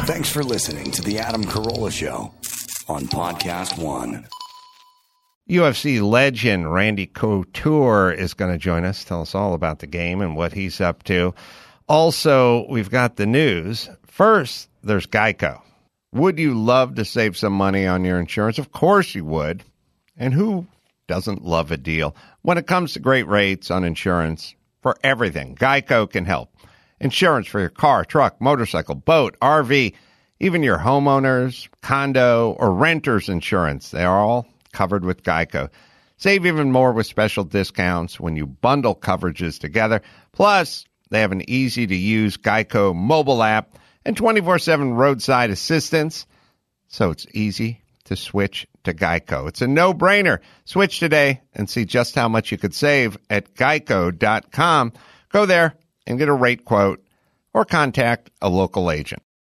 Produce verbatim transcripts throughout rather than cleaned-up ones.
Thanks for listening to The Adam Carolla Show on Podcast One. U F C legend Randy Couture is going to join us, tell us all about the game and what he's up to. Also, we've got the news. First, there's Geico. Would you love to save some money on your insurance? Of course you would. And who doesn't love a deal? When it comes to great rates on insurance for everything, Geico can help. Insurance for your car, truck, motorcycle, boat, R V, even your homeowners, condo, or renter's insurance. They are all covered with Geico. Save even more with special discounts when you bundle coverages together. Plus, they have an easy-to-use Geico mobile app and twenty-four seven roadside assistance, so it's easy to switch to Geico. It's a no-brainer. Switch today and see just how much you could save at geico dot com. Go there and get a rate quote or contact a local agent.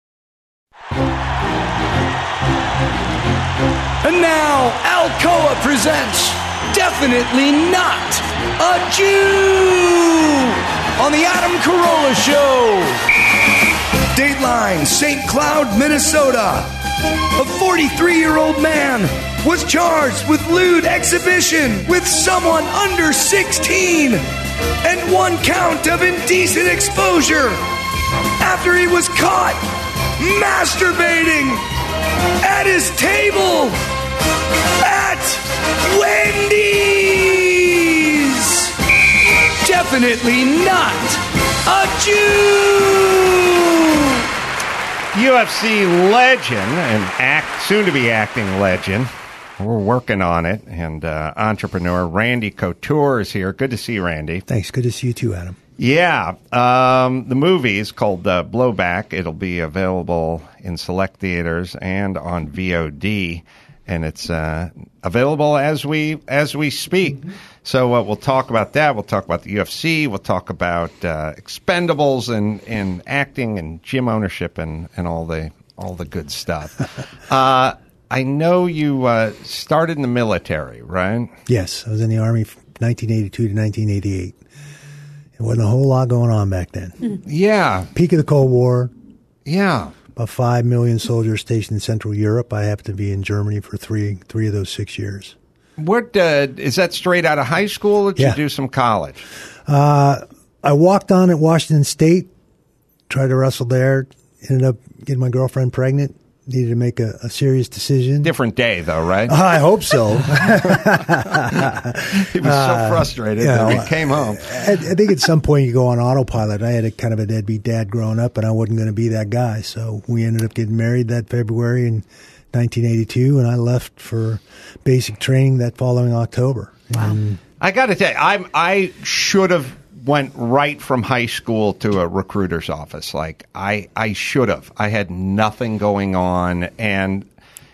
And now, Alcoa presents Definitely Not a Jew on the Adam Carolla Show. Dateline, Saint Cloud, Minnesota. A forty-three-year-old man was charged with lewd exhibition with someone under sixteen and one count of indecent exposure after he was caught masturbating at his table at Wendy's. Definitely not a Jew. U F C legend and act soon-to-be acting legend. We're working on it. And uh, entrepreneur Randy Couture is here. Good to see you, Randy. Thanks. Good to see you too, Adam. Yeah. Um, the movie is called uh, Blowback. It'll be available in select theaters and on V O D. And it's uh, available as we as we speak. Mm-hmm. So uh, we'll talk about that. We'll talk about the U F C. We'll talk about uh, Expendables and, and acting and gym ownership and, and all the all the good stuff. uh, I know you uh, started in the military, right? Yes, I was in the Army from nineteen eighty-two to nineteen eighty-eight. There wasn't a whole lot going on back then. Mm. Yeah. Peak of the Cold War. Yeah. About five million soldiers stationed in Central Europe. I happened to be in Germany for three three of those six years. What uh, is that straight out of high school, or did yeah. you do some college? Uh, I walked on at Washington State, tried to wrestle there, ended up getting my girlfriend pregnant. Needed to make a, a serious decision. Different day, though, right? Uh, I hope so. He was so frustrated uh, that know, he came home. I, I think at some point you go on autopilot. I had a kind of a deadbeat dad growing up, and I wasn't going to be that guy. So we ended up getting married that February in nineteen eighty-two, and I left for basic training that following October. Wow. And I got to tell you, I I should have went right from high school to a recruiter's office. Like I, I should have. I had nothing going on, and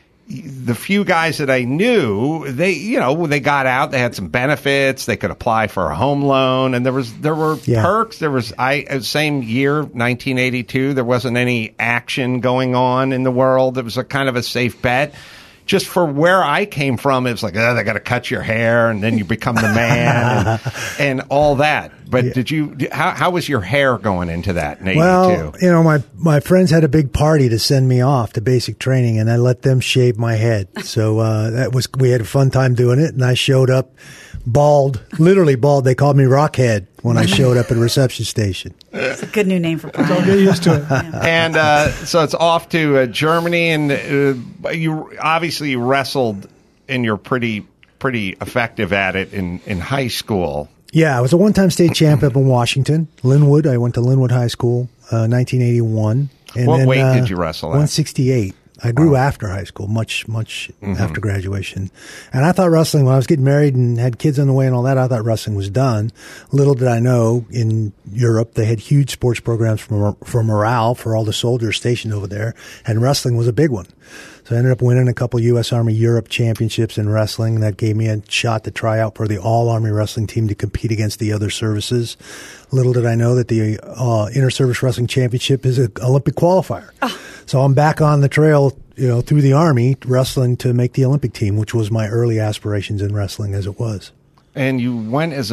the few guys that I knew, they, you know, they got out. They had some benefits. They could apply for a home loan, and there was there were yeah. perks. There was I same year, nineteen eighty-two. There wasn't any action going on in the world. It was a kind of a safe bet. Just for where I came from, it was like, oh, they got to cut your hair, and then you become the man, and, and all that. But yeah. did you? How, how was your hair going into that in eighty-two? Well, you know, my my friends had a big party to send me off to basic training, and I let them shave my head. So uh, that was we had a fun time doing it, and I showed up bald, literally bald. They called me Rockhead when I showed up at a reception station. It's a good new name for Brian. I'll get used to it. Yeah. And uh, so it's off to uh, Germany, and uh, you obviously wrestled, and you're pretty pretty effective at it in, in high school. Yeah, I was a one-time state champ up in Washington, Linwood. I went to Linwood High School, uh, nineteen eighty-one. And what then, weight uh, did you wrestle at? one sixty-eight. I grew wow. after high school, much, much mm-hmm. after graduation. And I thought wrestling, when I was getting married and had kids on the way and all that, I thought wrestling was done. Little did I know, in Europe, they had huge sports programs for, for morale for all the soldiers stationed over there, and wrestling was a big one. So I ended up winning a couple U S Army Europe championships in wrestling. That gave me a shot to try out for the All-Army Wrestling Team to compete against the other services. Little did I know that the uh, Inter-Service Wrestling Championship is an Olympic qualifier. Oh. So I'm back on the trail, you know, through the Army, wrestling to make the Olympic team, which was my early aspirations in wrestling as it was. And you went as an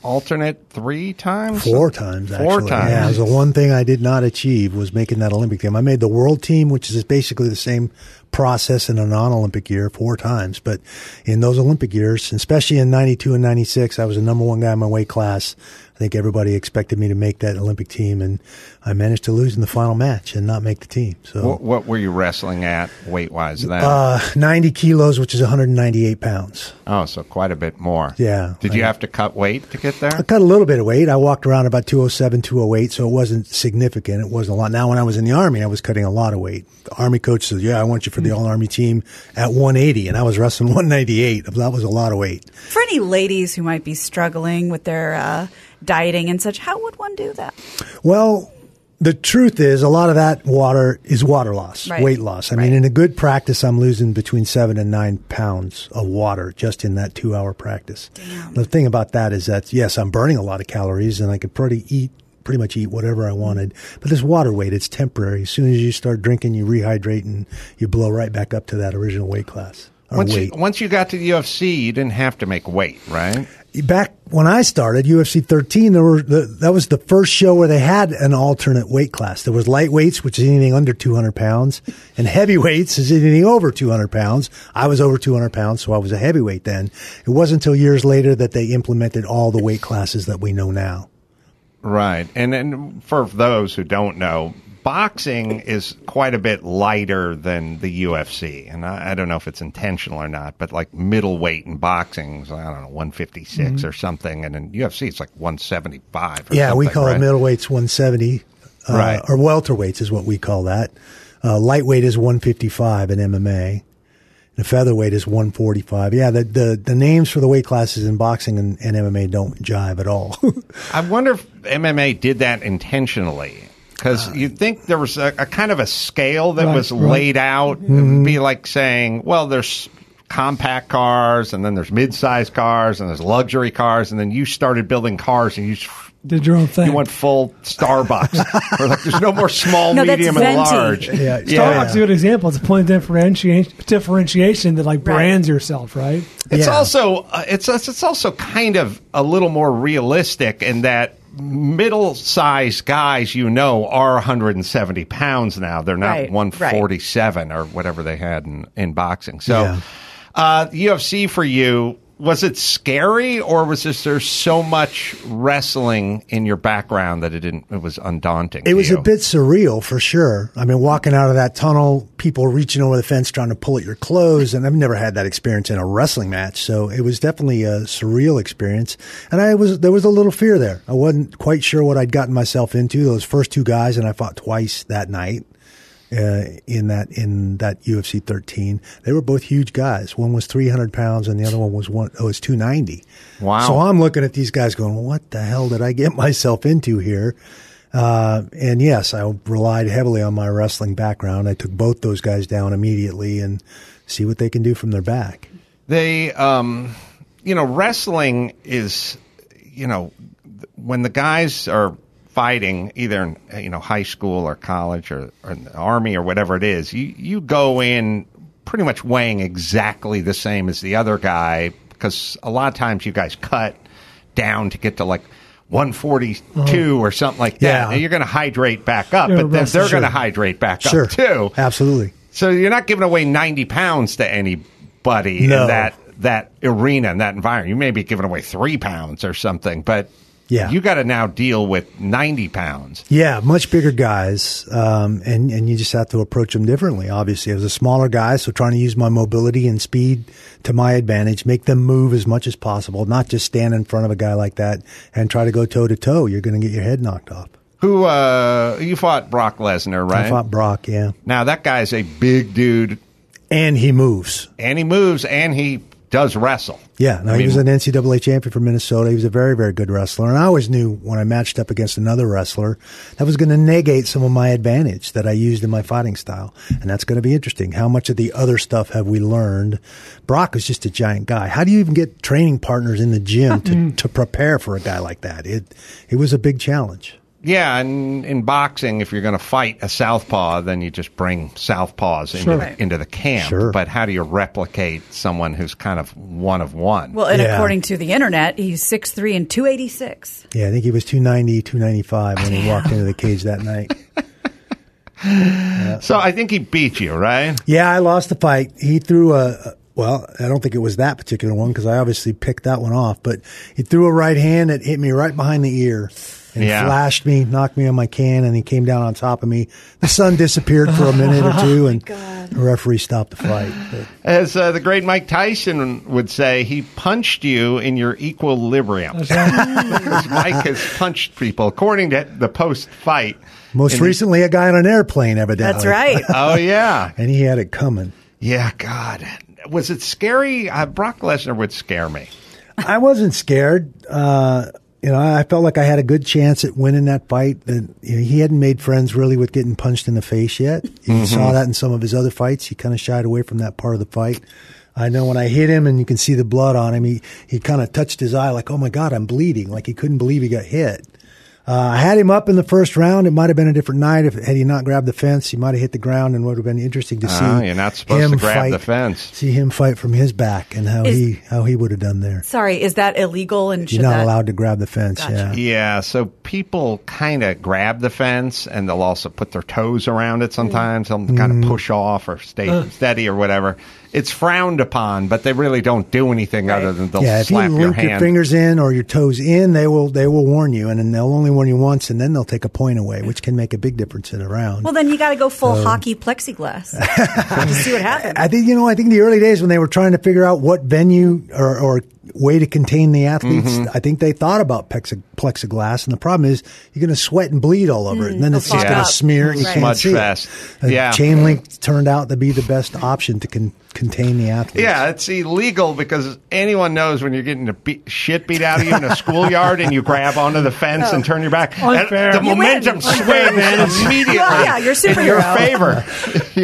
alternate three times? Four times, actually. Four times. Yeah, it was the one thing I did not achieve was making that Olympic team. I made the world team, which is basically the same process in a non-Olympic year four times. But in those Olympic years, especially in ninety-two and ninety-six, I was the number one guy in my weight class. I think everybody expected me to make that Olympic team, and I managed to lose in the final match and not make the team. So, What, what were you wrestling at weight-wise then? uh, ninety kilos, which is one hundred ninety-eight pounds. oh, so quite a bit more. Yeah. Did you have to cut weight to get there? I cut a little bit of weight. I walked around about two oh seven, two oh eight, so it wasn't significant. It wasn't a lot. Now, when I was in the Army, I was cutting a lot of weight. The Army coach said, yeah, I want you for the All-Army team at one eighty, and I was wrestling one ninety-eight. That was a lot of weight. For any ladies who might be struggling with their uh, dieting and such, how would one do that? Well, the truth is a lot of that water is water loss, Right. weight loss. I Right. mean, in a good practice, I'm losing between seven and nine pounds of water just in that two-hour practice. Damn. The thing about that is that, yes, I'm burning a lot of calories, and I could pretty eat pretty much eat whatever I wanted. But this water weight, it's temporary. As soon as you start drinking, you rehydrate, and you blow right back up to that original weight class. Or Once you, weight. once you got to the U F C, you didn't have to make weight, right? Back when I started U F C thirteen, there were the, that was the first show where they had an alternate weight class. There was lightweights, which is anything under two hundred pounds, and heavyweights is anything over two hundred pounds. I was over two hundred pounds, so I was a heavyweight then. It wasn't until years later that they implemented all the weight classes that we know now. Right. And then for those who don't know, boxing is quite a bit lighter than the U F C. And I, I don't know if it's intentional or not, but like middleweight in boxing is, I don't know, one fifty-six mm-hmm. or something. And in U F C, it's like one seventy-five or yeah, something. we call right? it middleweights one seventy. Uh, right. Or welterweights is what we call that. Uh, lightweight is one fifty-five in M M A. The featherweight is one forty-five. Yeah, the, the, the names for the weight classes in boxing and, and M M A don't jive at all. I wonder if M M A did that intentionally. Because uh, you'd think there was a, a kind of a scale that right, was right. laid out. Mm-hmm. It would be like saying, well, there's compact cars, and then there's mid-sized cars, and there's luxury cars, and then you started building cars, and you just did your own thing. You went full Starbucks. Or like, there's no more small, no, medium, that's and venti. large. Yeah, Starbucks yeah. is a good example. It's a point of differentiation, differentiation that like brands right. yourself, right? It's Yeah. also uh, it's it's also kind of a little more realistic in that middle-sized guys, you know, are one hundred seventy pounds now. They're not Right, one forty-seven or whatever they had in, in boxing. So, Yeah. uh, U F C for you, was it scary, or was this, there so much wrestling in your background that it didn't? It was undaunting. It to was you? a bit surreal for sure. I mean, walking out of that tunnel, people reaching over the fence trying to pull at your clothes, and I've never had that experience in a wrestling match, so it was definitely a surreal experience. And I was there was a little fear there. I wasn't quite sure what I'd gotten myself into. Those first two guys, and I fought twice that night. Uh, in that in that U F C thirteen, they were both huge guys. One was three hundred pounds, and the other one was one. Oh, was two ninety. Wow! So I'm looking at these guys, going, "What the hell did I get myself into here?" Uh, and yes, I relied heavily on my wrestling background. I took both those guys down immediately and see what they can do from their back. They, um, you know, wrestling is, you know, when the guys are fighting either in, you know, high school or college or, or in the army or whatever it is, you, you go in pretty much weighing exactly the same as the other guy, because a lot of times you guys cut down to get to like one forty-two or something like that. Yeah. And you're going to hydrate back up, Yeah, but then wrestle- they're going to Sure. hydrate back Sure. up too. Absolutely. So you're not giving away ninety pounds to anybody No. in that that arena, in that environment. You may be giving away three pounds or something, but Yeah. you got to now deal with ninety pounds. Yeah, much bigger guys, um, and and you just have to approach them differently. Obviously, I was a smaller guy, so trying to use my mobility and speed to my advantage, make them move as much as possible, not just stand in front of a guy like that and try to go toe to toe. You're going to get your head knocked off. Who uh, you fought Brock Lesnar, right? I fought Brock, yeah, Now that guy's a big dude, and he moves. and he moves, and he does wrestle. Yeah, no, I he mean- was an N C double A champion for Minnesota. He was a very, very good wrestler. And I always knew when I matched up against another wrestler, that was going to negate some of my advantage that I used in my fighting style. And that's going to be interesting. How much of the other stuff have we learned? Brock was just a giant guy. How do you even get training partners in the gym to, to prepare for a guy like that? It, it was a big challenge. Yeah, and in boxing, if you're going to fight a southpaw, then you just bring southpaws into, Sure. the, into the camp. Sure. But how do you replicate someone who's kind of one of one? Well, and Yeah. according to the internet, he's six three and two eighty-six. Yeah, I think he was two ninety, two ninety-five when he walked into the cage that night. So I think he beat you, right? Yeah, I lost the fight. He threw a, well, I don't think it was that particular one because I obviously picked that one off, but he threw a right hand that hit me right behind the ear and Yeah. flashed me, knocked me on my can, and he came down on top of me. The sun disappeared for a minute or two, and the referee stopped the fight. But As uh, the great Mike Tyson would say, he punched you in your equilibrium. Because Mike has punched people, according to the post-fight. most in the- recently, a guy on an airplane, evidently. That's right. Oh, yeah. And he had it coming. Yeah, God. Was it scary? Uh, Brock Lesnar would scare me. I wasn't scared. Uh, you know, I felt like I had a good chance at winning that fight. And you know, he hadn't made friends really with getting punched in the face yet. You Mm-hmm. saw that in some of his other fights. He kind of shied away from that part of the fight. I know when I hit him and you can see the blood on him, he, he kind of touched his eye like, oh my God, I'm bleeding. Like he couldn't believe he got hit. Uh, I had him up in the first round. It might have been a different night. If had he not grabbed the fence, he might have hit the ground, and would have been interesting to see. Oh, you're not supposed him to grab fight, the fence. See him fight from his back and how Is- he how he would have done there. Sorry, is that illegal? And should You're not that, allowed to grab the fence. Gotcha. Yeah. Yeah, so people kind of grab the fence, and they'll also put their toes around it sometimes. They'll kind Mm-hmm. of push off or stay steady or whatever. It's frowned upon, but they really don't do anything other than they'll Yeah, if you slap your link your, hand. fingers in or your toes in, they will they will warn you, and then they'll only warn you once, and then they'll take a point away, which can make a big difference in a round. Well, then you got to go full hockey plexiglass to see what happens. I think you know. I think in the early days when they were trying to figure out what venue or, or way to contain the athletes, Mm-hmm. I think they thought about plexi- plexiglass, and the problem is you're going to sweat and bleed all over it, and then it'll it's just fog going up. to smear, and you Right. can't Smudge see fest. it. Uh, Yeah. Chain link turned out to be the best option to con- contain the athletes. Yeah, it's illegal because anyone knows when you're getting the beat, shit beat out of you in a schoolyard and you grab onto the fence and turn your back. Unfair. The You momentum win. swings immediately Well, yeah, you're in your superhero. favor.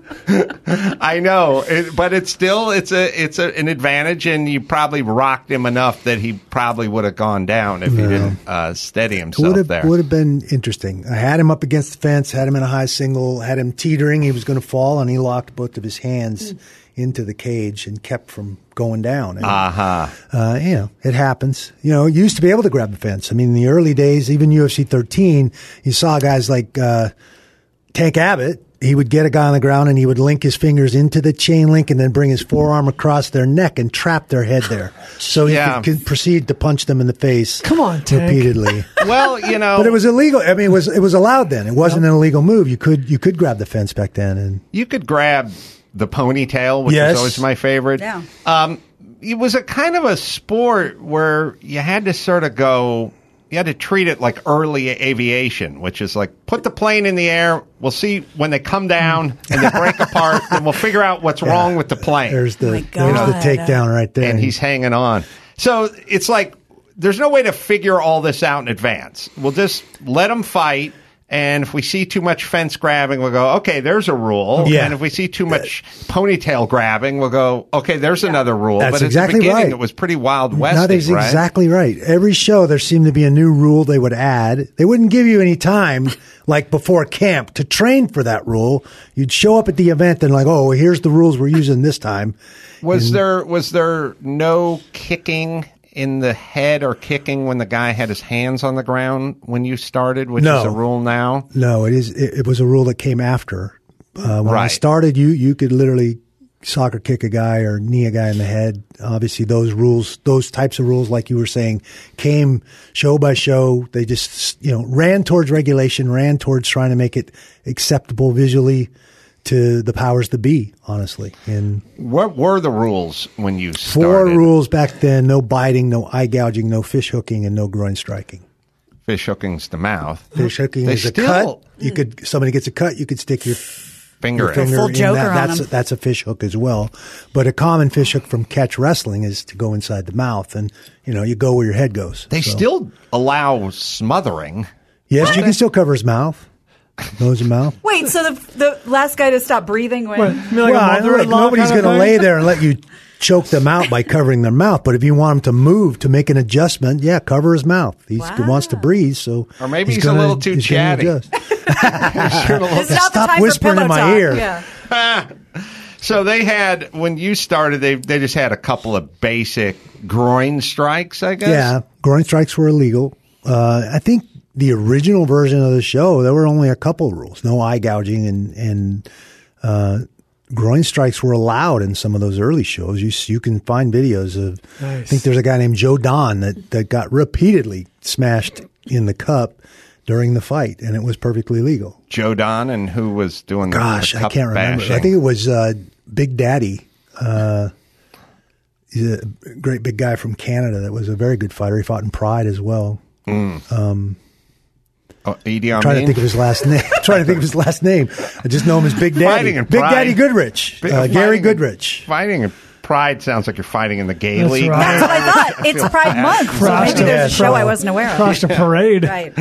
Yeah, I know, it, but it's still it's a it's a, an advantage, and you probably rocked him enough that he probably would have gone down if he didn't uh, steady himself Would have, there. would have been interesting. I had him up against the fence, had him in a high single, had him teetering. He was going to fall, and he locked both of his hands into the cage and kept from going down. And, Uh-huh. uh, you know, it happens. You know, you used to be able to grab the fence. I mean, in the early days, even U F C thirteen, you saw guys like uh, Tank Abbott. He would get a guy on the ground and he would link his fingers into the chain link and then bring his forearm across their neck and trap their head there. So he Yeah. could, could proceed to punch them in the face. Come on, Tank. repeatedly. Well, you know, But it was illegal. I mean, it was it was allowed then. It wasn't an illegal move. You could you could grab the fence back then. And you could grab the ponytail, which Yes. was always my favorite. Yeah. Um, it was a kind of a sport where you had to sort of go, you had to treat it like early aviation, which is like put the plane in the air. We'll see when they come down and they break apart, and we'll figure out what's wrong with the plane. there's the Oh my there's the God. takedown right there. and he's hanging on. So it's like there's no way to figure all this out in advance. We'll just let them fight. And if we see too much fence grabbing, we'll go, okay, there's a rule. Yeah. And if we see too much ponytail grabbing, we'll go, okay, there's another rule. That's but at exactly the beginning, right. it was pretty Wild West. That is right? exactly right. Every show there seemed to be a new rule they would add. They wouldn't give you any time, like before camp, to train for that rule. You'd show up at the event and like, oh, here's the rules we're using this time. Was there was there no kicking in the head or kicking when the guy had his hands on the ground when you started, which No. is a rule now? No, it is. It, it was a rule that came after. Uh, when I Right. started, you you could literally soccer kick a guy or knee a guy in the head. Obviously, those rules, those types of rules, like you were saying, came show by show. They just you know ran towards regulation, ran towards trying to make it acceptable visually to the powers that be. Honestly, and What were the rules when you started? four rules back then: no biting, no eye gouging, no fish hooking, and no groin striking. Fish hooking's the mouth. Fish hooking They is a still- cut. You could somebody gets a cut, you could stick your Finger. your in. finger Full in joker that. on That's them. a, that's a fish hook as well. But a common fish hook from catch wrestling is to go inside the mouth, and you know you go where your head goes. They So- still allow smothering. yes, you can still cover his mouth, nose and mouth. Wait, so the the last guy to stop breathing when What, you mean like well, a I- look, mother-in-law nobody's kind of going to thing? lay there and let you choke them out by covering their mouth. But if you want him to move, to make an adjustment, yeah, cover his mouth. He Wow. wants to breathe, so Or maybe he's, gonna, a little too he's gonna chatty. adjust. It's not the Stop time for whispering pillow in my talk. ear. Yeah. So they had, when you started, they they just had a couple of basic groin strikes, I guess? Yeah, groin strikes were illegal. Uh, I think the original version of the show, there were only a couple rules. No eye gouging and, and uh, groin strikes were allowed in some of those early shows. You you can find videos of, I Nice. think there's a guy named Joe Don that, that got repeatedly smashed in the cup during the fight, and it was perfectly legal. Joe Don, and who was doing the Gosh, the I cup can't remember. bashing? I think it was uh, Big Daddy. Uh, he's a great big guy from Canada that was a very good fighter. He fought in Pride as well. Oh, Idi Amin? Trying to think of his last name. trying to think of his last name. I just know him as Big Daddy. Fighting in Big Pride. Daddy Goodrich. Big- Uh, Gary fighting- Goodrich. Fighting in Pride sounds like you're fighting in the gay That's league. right. That's what I thought. It's Pride Month, so Crossed maybe it. there's a show I wasn't aware of. Across the parade. Right.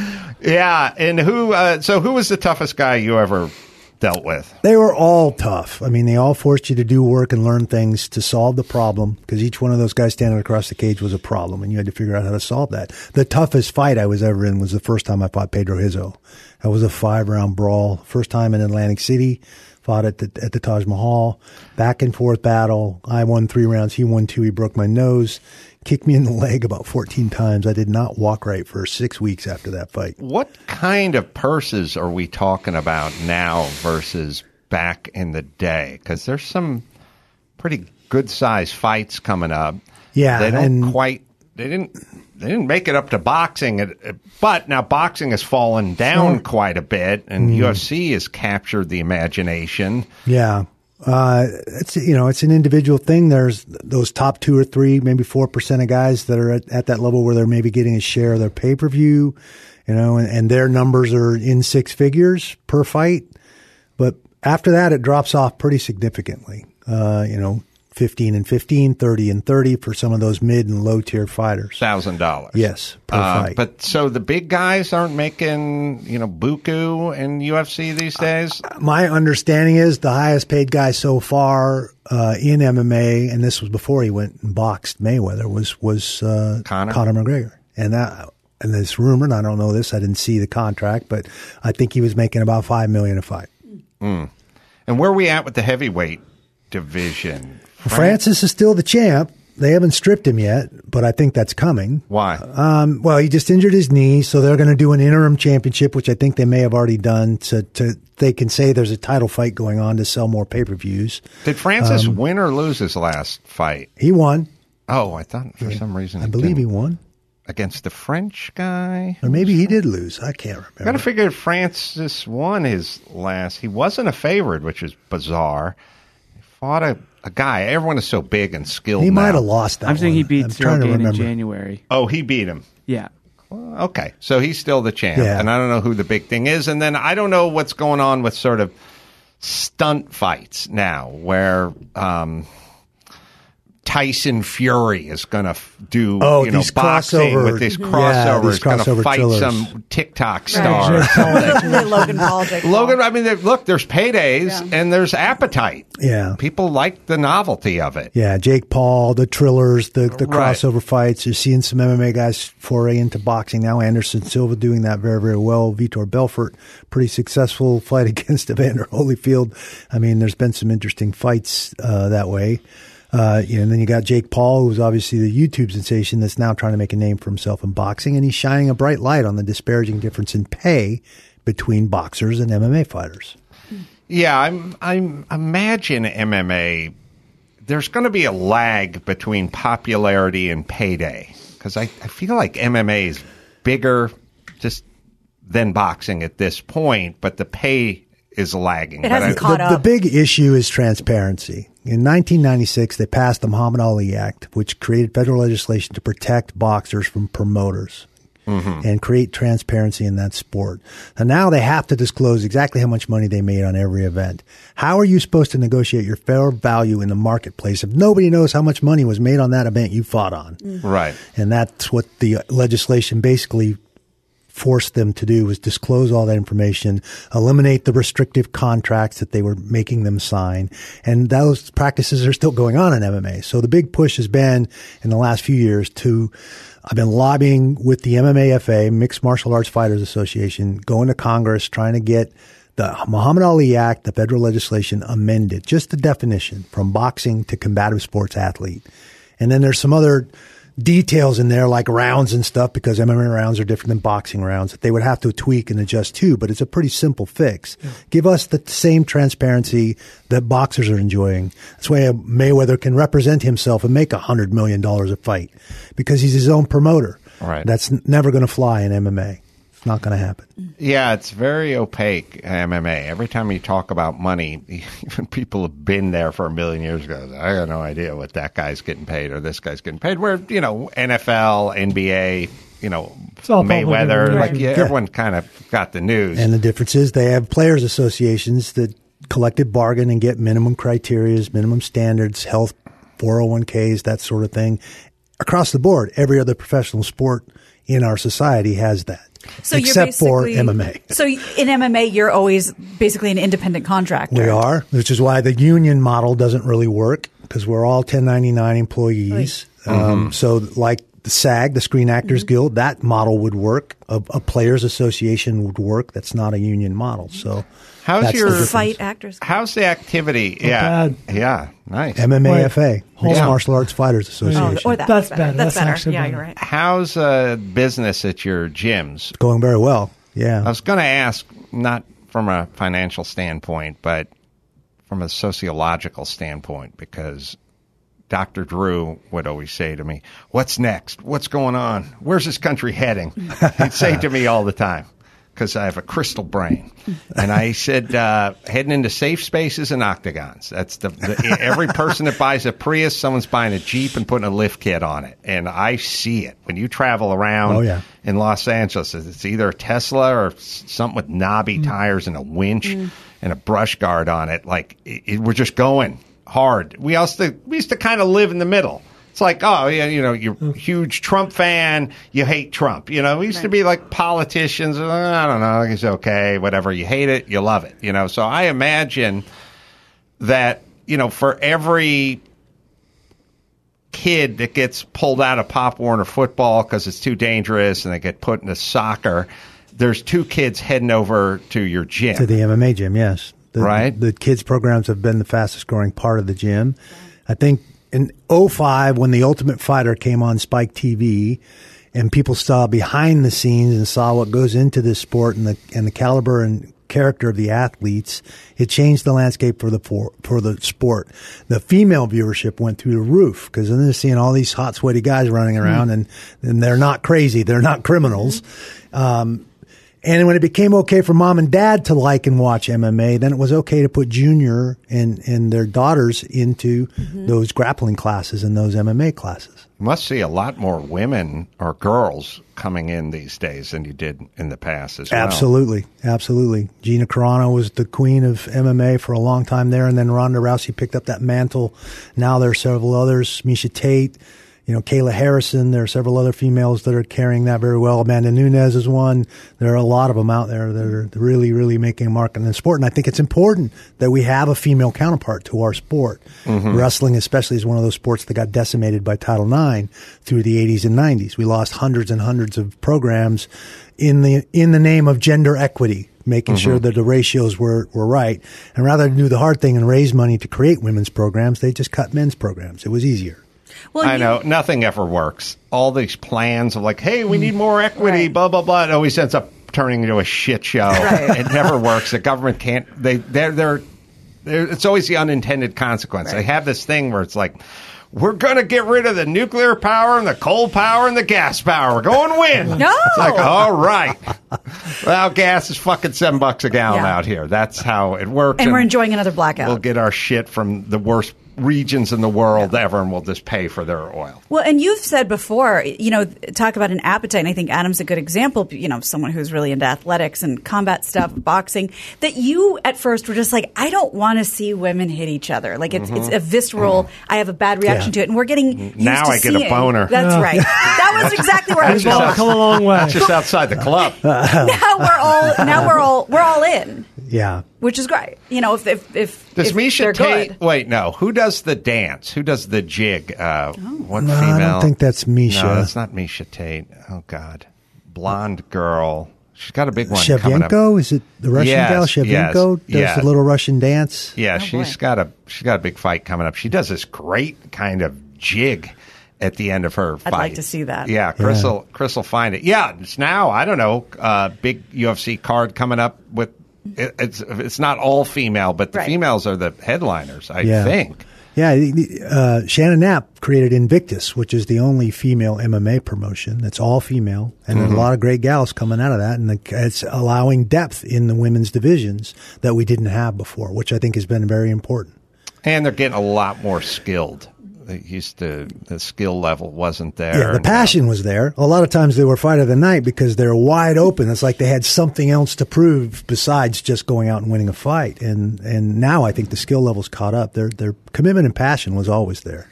Yeah, and who? Uh, so who was the toughest guy you ever dealt with? They were all tough. I mean, they all forced you to do work and learn things to solve the problem, because each one of those guys standing across the cage was a problem, and you had to figure out how to solve that. The toughest fight I was ever in was the first time I fought Pedro Hizzo. That was a five-round brawl. First time in Atlantic City. Fought at the, at the Taj Mahal. Back and forth battle. I won three rounds. He won two. He broke my nose. Kicked me in the leg about fourteen times. I did not walk right for six weeks after that fight. What kind of purses are we talking about now versus back in the day? Because there's some pretty good sized fights coming up. Yeah, they don't and- quite. They didn't. They didn't make it up to boxing, It- it- but now boxing has fallen down quite a bit, and Mm. U F C has captured the imagination. Yeah. Uh, it's, you know, it's an individual thing. There's those top two or three, maybe four percent of guys that are at, at that level where they're maybe getting a share of their pay-per-view, you know, and, and their numbers are in six figures per fight. But after that, it drops off pretty significantly. Uh, you know, fifteen and fifteen, thirty and thirty for some of those mid and low tier fighters. Thousand dollars. Yes, per Uh, fight. but so the big guys aren't making, you know, buku in U F C these days. My understanding is the highest paid guy so far uh, in M M A, and this was before he went and boxed Mayweather, was was uh, Conor? McGregor, and that and this rumored. And I don't know this. I didn't see the contract, but I think he was making about five million a fight. And where are we at with the heavyweight division? Francis is still the champ. They haven't stripped him yet, but I think that's coming. Why? Um, well, he just injured his knee, so they're going to do an interim championship, which I think they may have already done. To, to they can say there's a title fight going on to sell more pay per views. Did Francis um, win or lose his last fight? He won. Oh, I thought for some reason I believe he didn't. won. Against the French guy? Or maybe he did lose. I can't I got remember. to figure Francis won his last. He wasn't a favorite, which is bizarre. He fought a, a guy. Everyone is so big and skilled He now. might have lost that I'm saying one. he beat I'm Cyril trying to Gane in remember. January. Oh, he beat him. Yeah. Okay, so he's still the champ, Yeah. and I don't know who the big thing is. And then I don't know what's going on with sort of stunt fights now, where um, Tyson Fury is going to f- do Oh, you know these boxing crossover- with this Yeah, crossover. these Is going to crossover fight thrillers. some TikTok star. Jake Paul. Logan Paul, Jake Paul. Logan, I mean, there- look, there's paydays Yeah. and there's appetite. Yeah. People like the novelty of it. Yeah, Jake Paul, the Trillers, the, the Right. crossover fights. You're seeing some M M A guys foray into boxing now. Anderson Silva doing that very, very well. Vitor Belfort, pretty successful fight against Evander Holyfield. I mean, there's been some interesting fights uh, that way. Uh, you know, and then you got Jake Paul, who's obviously the YouTube sensation that's now trying to make a name for himself in boxing, and he's shining a bright light on the disparaging difference in pay between boxers and M M A fighters. Yeah, I'm. I'm imagine M M A. There's going to be a lag between popularity and payday because I, I feel like M M A is bigger just than boxing at this point, but the pay is lagging. It But hasn't I- caught the, up. the big issue is transparency. In nineteen ninety-six, they passed the Muhammad Ali Act, which created federal legislation to protect boxers from promoters and create transparency in that sport. And now they have to disclose exactly how much money they made on every event. How are you supposed to negotiate your fair value in the marketplace if nobody knows how much money was made on that event you fought on? Right. And that's what the legislation basically forced them to do was disclose all that information, eliminate the restrictive contracts that they were making them sign. And those practices are still going on in M M A. So the big push has been in the last few years to, I've been lobbying with the M M A F A, Mixed Martial Arts Fighters Association, going to Congress, trying to get the Muhammad Ali Act, the federal legislation, amended, just the definition from boxing to combative sports athlete. And then there's some other details in there like rounds and stuff, because M M A rounds are different than boxing rounds, that they would have to tweak and adjust too, but it's a pretty simple fix. Yeah. Give us the same transparency that boxers are enjoying. That's why Mayweather can represent himself and make one hundred million dollars a fight, because he's his own promoter. Right. That's never going to fly in M M A. It's not going to happen. Yeah, it's very opaque, M M A. Every time you talk about money, even people have been there for a million years ago. I got no idea what that guy's getting paid or this guy's getting paid. Where, you know, N F L, N B A, you know, Mayweather, like yeah, everyone kind of got the news. And the difference is they have players associations that collective bargain and get minimum criterias, minimum standards, health, four oh one k's, that sort of thing. Across the board, every other professional sport in our society has that. So except for M M A. So in M M A, you're always basically an independent contractor. We are, which is why the union model doesn't really work, because we're all ten ninety-nine employees. Right. Um, mm-hmm. So like the SAG, the Screen Actors mm-hmm. Guild, that model would work. A, a players association would work. That's not a union model. So how's that's your fight actors? How's the activity? Not yeah, bad. yeah, nice. M M A F A, Mixed yeah. Martial Arts Fighters Association. Oh, or that's, that's better. better. That's, that's better. Yeah, better. you're right. How's uh, business at your gyms? Going very well. Yeah. I was going to ask, not from a financial standpoint, but from a sociological standpoint, because Doctor Drew would always say to me, "What's next? What's going on? Where's this country heading?" He'd say to me all the time, because I have a crystal brain. And I said, uh, heading into safe spaces and octagons. That's the, the every person that buys a Prius, someone's buying a Jeep and putting a lift kit on it. And I see it. When you travel around oh, yeah. in Los Angeles, it's either a Tesla or something with knobby mm. tires and a winch mm. and a brush guard on it. Like, it, it, we're just going hard. We also we used to kind of live in the middle. It's like, oh, yeah, you know, you're a huge Trump fan, you hate Trump. You know, we used right. to be like politicians, uh, I don't know, it's okay, whatever. You hate it, you love it. You know, so I imagine that, you know, for every kid that gets pulled out of Pop Warner football because it's too dangerous and they get put into soccer, there's two kids heading over to your gym. To the M M A gym, yes. The, right? The kids programs have been the fastest growing part of the gym. I think in oh five, when The Ultimate Fighter came on Spike T V and people saw behind the scenes and saw what goes into this sport and the and the caliber and character of the athletes, it changed the landscape for the for, for the sport. The female viewership went through the roof, because then they're seeing all these hot, sweaty guys running around, mm. and, and they're not crazy. They're not criminals. Um, And when it became okay for mom and dad to like and watch M M A, then it was okay to put Junior and, and their daughters into mm-hmm. those grappling classes and those M M A classes. You must see a lot more women or girls coming in these days than you did in the past as well. Absolutely. Absolutely. Gina Carano was the queen of M M A for a long time there, and then Ronda Rousey picked up that mantle. Now there are several others, Miesha Tate, you know, Kayla Harrison. There are several other females that are carrying that very well. Amanda Nunes is one. There are a lot of them out there that are really, really making a mark in the sport. And I think it's important that we have a female counterpart to our sport. Mm-hmm. Wrestling especially is one of those sports that got decimated by Title nine through the eighties and nineties. We lost hundreds and hundreds of programs in the in the name of gender equity, making mm-hmm. sure that the ratios were, were right. And rather than do the hard thing and raise money to create women's programs, they just cut men's programs. It was easier. Well, I you, know. Nothing ever works. All these plans of like, hey, we need more equity, right. blah, blah, blah. It always ends up turning into a shit show. Right. It never works. The government can't. They, they're, they're, they're, it's always the unintended consequence. Right. They have this thing where it's like, we're going to get rid of the nuclear power and the coal power and the gas power. We're going wind. No. It's like, all right. Well, gas is fucking seven bucks a gallon yeah. out here. That's how it works. And, and we're enjoying another blackout. We'll get our shit from the worst regions in the world ever, and we'll just pay for their oil. Well, and you've said before, you know, talk about an appetite, and I think Adam's a good example, you know, someone who's really into athletics and combat stuff, boxing, that you at first were just like, I don't want to see women hit each other. Like, it's mm-hmm. it's a visceral, mm-hmm. I have a bad reaction yeah. to it, and we're getting used now to I get seeing. a boner. That's right. That was exactly where I was going. Come a long way. Just outside the club. now we're all, now we're all, we're all in. Yeah. Which is great. You know, if if, if Does if Misha Tate? good. Wait, no. Who does the dance? Who does the jig? Uh, oh. What no, female? I don't think that's Misha. No, that's not Misha Tate. Oh God, blonde girl. She's got a big one coming up. Shevchenko? Is it the Russian yes, gal? Shevchenko yes, does yes. the little Russian dance. Yeah, oh, she's boy. got a she's got a big fight coming up. She does this great kind of jig at the end of her fight. I'd like to see that. Yeah, Chris will Chris will find it. Yeah, it's now I don't know. Uh, big U F C card coming up with. It, it's it's not all female, but the right. females are the headliners, I yeah. think. Yeah, uh, Shannon Knapp created Invictus, which is the only female M M A promotion that's all female, and mm-hmm. a lot of great gals coming out of that, and the, it's allowing depth in the women's divisions that we didn't have before, which I think has been very important. And they're getting a lot more skilled. They used to, the skill level wasn't there. Yeah, the passion was there. A lot of times they were fight of the night because they're wide open. It's like they had something else to prove besides just going out and winning a fight. And and now I think the skill level's caught up. Their their commitment and passion was always there.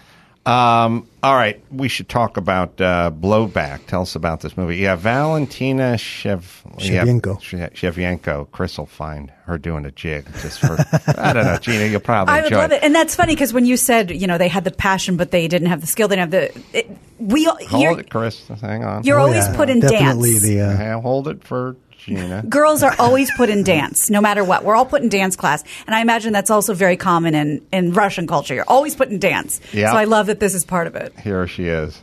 Um, all right, we should talk about uh, Blowback. Tell us about this movie. Yeah, Valentina Shev- Shevchenko. Yeah, Shevchenko. Chris will find her doing a jig just for, I don't know, Gina, you'll probably I would enjoy love it. And that's funny because when you said, you know, they had the passion, but they didn't have the skill, they didn't have the, it, we, Hold it, Chris. Hang on. You're Oh, always yeah. put in Definitely dance. The, uh, Yeah, hold it for Gina. Girls are always put in dance, no matter what. We're all put in dance class. And I imagine that's also very common in, in Russian culture. You're always put in dance. Yeah. So I love that this is part of it. Here she is.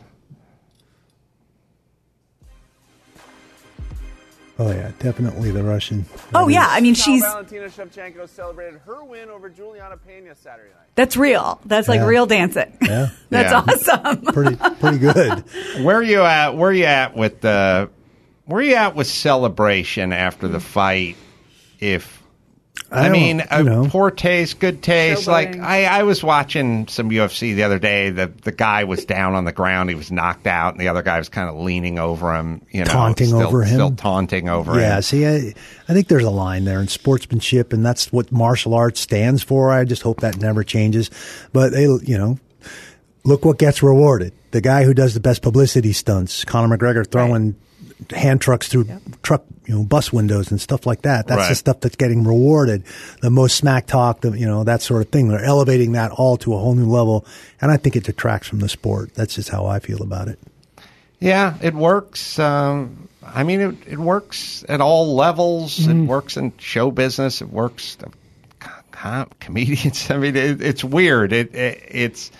Oh, yeah, definitely the Russian. Oh, yeah. I mean, How she's, Valentina Shevchenko celebrated her win over Juliana Pena Saturday night. that's real. That's like Yeah. real dancing. Yeah. That's Yeah. awesome. Pretty pretty good. Where are you at? Where are you at with the? Where are you at with celebration after the fight? If I, I don't- mean, you uh, know. poor taste, good taste. Like Showboating. I, I was watching some U F C the other day. The the guy was down on the ground. He was knocked out, and the other guy was kind of leaning over him. You know, Taunting still, over him. still taunting over him. Yeah, see, I, I think there's a line there in sportsmanship, and that's what martial arts stands for. I just hope that never changes. But they, you know, look what gets rewarded. The guy who does the best publicity stunts, Conor McGregor throwing hand trucks through yep. truck, you know, bus windows and stuff like that. That's Right. the stuff that's getting rewarded. The most smack talk, the, you know, that sort of thing. They're elevating that all to a whole new level, and I think it detracts from the sport. That's just how I feel about it. Yeah, it works. Um, I mean, it, it works at all levels. Mm-hmm. It works in show business. It works. Com- comedians. I mean, it, it's weird. It, it it's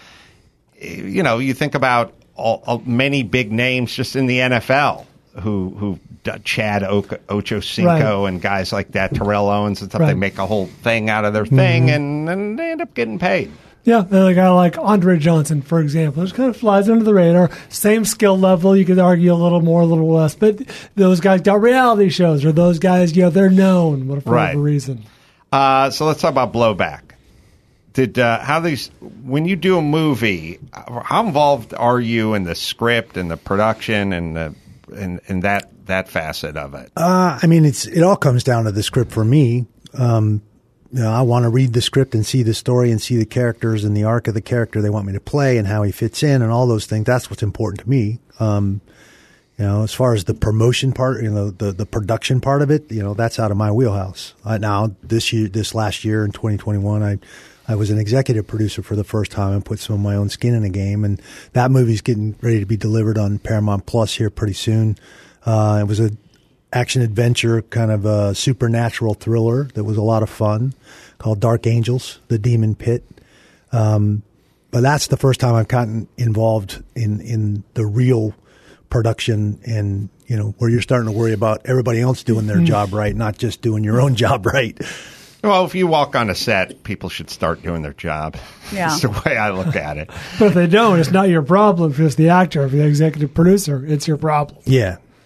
you know, you think about all, all, many big names just in the N F L who who Chad o- Ochocinco Right. and guys like that, Terrell Owens and stuff. They Right. make a whole thing out of their thing, Mm-hmm. and, and they end up getting paid. Yeah, and a guy like Andre Johnson, for example, just kind of flies under the radar. Same skill level, you could argue a little more, a little less, but those guys got reality shows, or those guys, you know, they're known for whatever Right. reason. Uh, so let's talk about Blowback. Did uh, how these when you do a movie, how involved are you in the script and the production and the and, and that that facet of it? Uh, I mean, it's it all comes down to the script for me. Um, you know, I want to read the script and see the story and see the characters and the arc of the character they want me to play and how he fits in and all those things. That's what's important to me. Um, you know, as far as the promotion part, you know, the, the production part of it, you know, that's out of my wheelhouse. Uh, now, this year, this last year in twenty twenty-one, I I was an executive producer for the first time and put some of my own skin in the game. And that movie's getting ready to be delivered on Paramount Plus here pretty soon. Uh, it was a action adventure, kind of a supernatural thriller that was a lot of fun, called Dark Angels, The Demon Pit. Um, but that's the first time I've gotten involved in, in the real production and, you know, where you're starting to worry about everybody else doing their job right, not just doing your own job right. Well, if you walk on a set, people should start doing their job. Yeah. That's the way I look at it. But if they don't, it's not your problem. If it's the actor, if the executive producer, it's your problem. Yeah.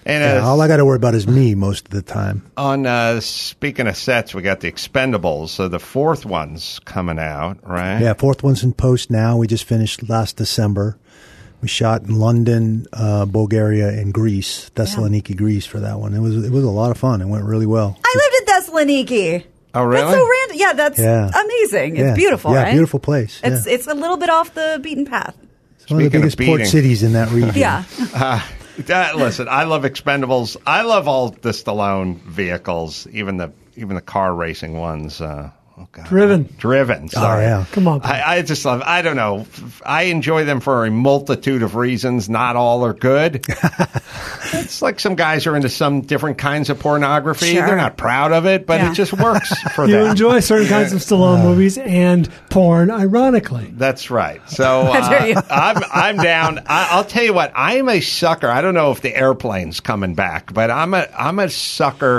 And Yeah, uh, all I got to worry about is me most of the time. on uh, speaking of sets, we got the Expendables. So the fourth one's coming out, right? Yeah, fourth one's in post now. We just finished last December. We shot in London, uh, Bulgaria, and Greece, Thessaloniki, Greece for that one. It was it was a lot of fun. It went really well. I lived in Thessaloniki. Oh, really? That's so random. Yeah, that's Yeah. amazing. It's Yeah. beautiful, Yeah, right? beautiful place. It's Yeah. it's a little bit off the beaten path. It's one of the Speaking of biggest port beating. cities in that region. Yeah. Uh, that- listen, I love Expendables. I love all the Stallone vehicles, even the even the car racing ones. Uh, oh God, Driven. driven. Sorry. Oh, yeah. Come on. I, I just love. I don't know. I enjoy them for a multitude of reasons. Not all are good. It's like some guys are into some different kinds of pornography. Sure. They're not proud of it, but Yeah. it just works for You them. enjoy certain kinds of Stallone movies and porn, ironically. That's right. So How dare you. uh, I'm I'm down. I, I'll tell you what. I am a sucker. I don't know if the airplane's coming back, but I'm a I'm a sucker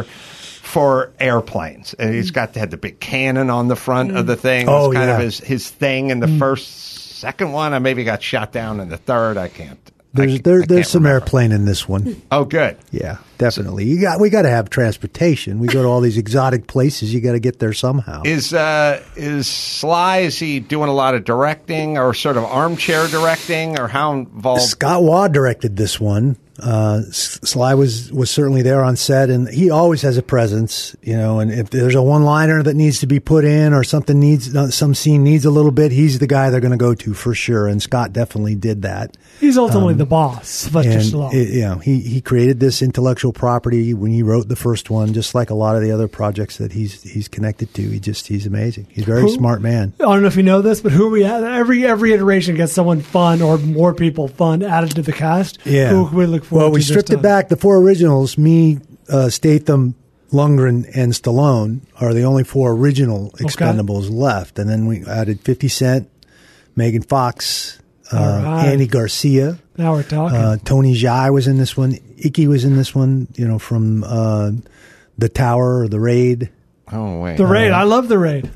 for airplanes. And he's got had the big cannon on the front of the thing. Oh, it's kind yeah. of his his thing. In the first, second one, I maybe got shot down. In the third, I can't. I There's can't- there, I can't there's some remember. airplane in this one. Oh, good. Yeah, definitely. You got we got to have transportation. We go to all these exotic places. You got to get there somehow. Is uh, is Sly? Is he doing a lot of directing or sort of armchair directing, or how involved? Scott Waugh directed this one. Uh, S- Sly was was certainly there on set, and he always has a presence, you know. And if there's a one-liner that needs to be put in, or something needs uh, some scene needs a little bit, he's the guy they're going to go to for sure. And Scott definitely did that. He's ultimately the boss, Sylvester And Stallone. it, you know, he he created this intellectual property when he wrote the first one, just like a lot of the other projects that he's he's connected to. He just he's amazing. He's a very Who- smart man. I don't know if you know this, but who we have, every every iteration gets someone fun or more people fun added to the cast. Yeah. Who can we look forward well, to we this stripped it time? back. The four originals, me, uh, Statham, Lundgren, and Stallone, are the only four original Expendables left. And then we added fifty Cent, Megan Fox, uh, All right. Andy Garcia, Now we're talking. uh, Tony Jai was in this one. Icky was in this one, you know, from uh, The Tower or The Raid. Oh wait, the Raid. I love The Raid.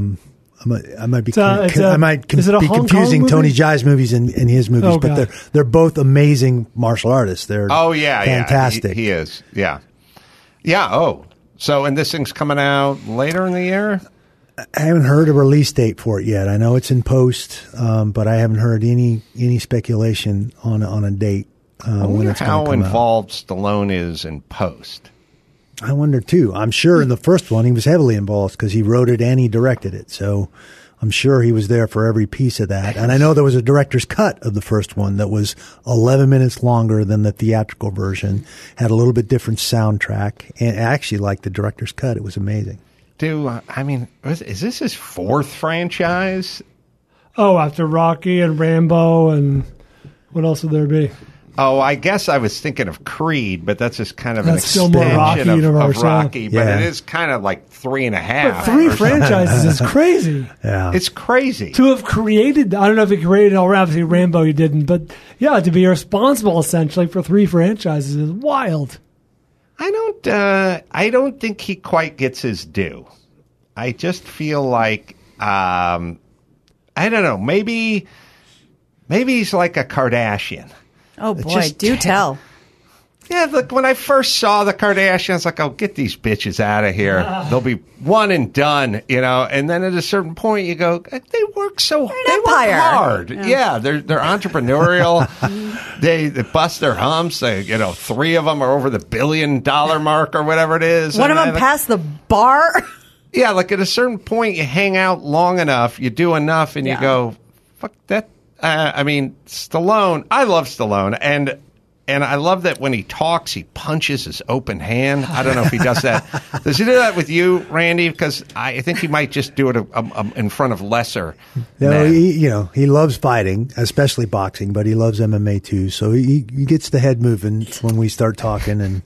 I might, I might be, It's a- it's a- I might com- is it a be Hong Kong confusing movie? Tony Jai's movies and, and his movies, Oh, but God. they're they're both amazing martial artists. They're Oh yeah, fantastic. Yeah, he, he is. Yeah, yeah. Oh, so and this thing's coming out later in the year. I haven't heard a release date for it yet. I know it's in post, um, but I haven't heard any any speculation on on a date uh, I when wonder it's going how to come out. involved Stallone is in post. I wonder too. I'm sure in the first one he was heavily involved because he wrote it and he directed it. So I'm sure he was there for every piece of that. And I know there was a director's cut of the first one that was eleven minutes longer than the theatrical version, had a little bit different soundtrack, and I actually liked the director's cut. It was amazing. Do uh, I mean is, is this his fourth franchise? Oh, after Rocky and Rambo and what else would there be? Oh, I guess I was thinking of Creed, but that's just kind of That's an still more extension Rocky of, universe, of yeah. Rocky. But Yeah. it is kind of like three and a half. But three or something. franchises is crazy. Yeah. It's crazy. To have created, I don't know if he created all obviously Rambo he didn't, but yeah, to be responsible essentially for three franchises is wild. I don't. Uh, I don't think he quite gets his due. I just feel like um, I don't know. Maybe, maybe he's like a Kardashian. Oh boy, just- do tell. Yeah, look. When I first saw the Kardashians, I was like, "Oh, get these bitches out of here. They'll be one and done," you know. And then at a certain point, you go, "They work so an they work empire." hard. Yeah. Yeah. they're they're entrepreneurial. they, they bust their humps. They, you know, three of them are over the billion dollar mark or whatever it is. One of And them I- passed the bar. Yeah, like at a certain point, you hang out long enough, you do enough, and Yeah. you go, "Fuck that." Uh, I mean, Stallone. I love Stallone, and and I love that when he talks, he punches his open hand. I don't know if he does that. Does he do that with you, Randy? Because I think he might just do it um, um, in front of lesser. No, men. he, you know, he loves fighting, especially boxing, but he loves M M A too. So he, he gets the head moving when we start talking. And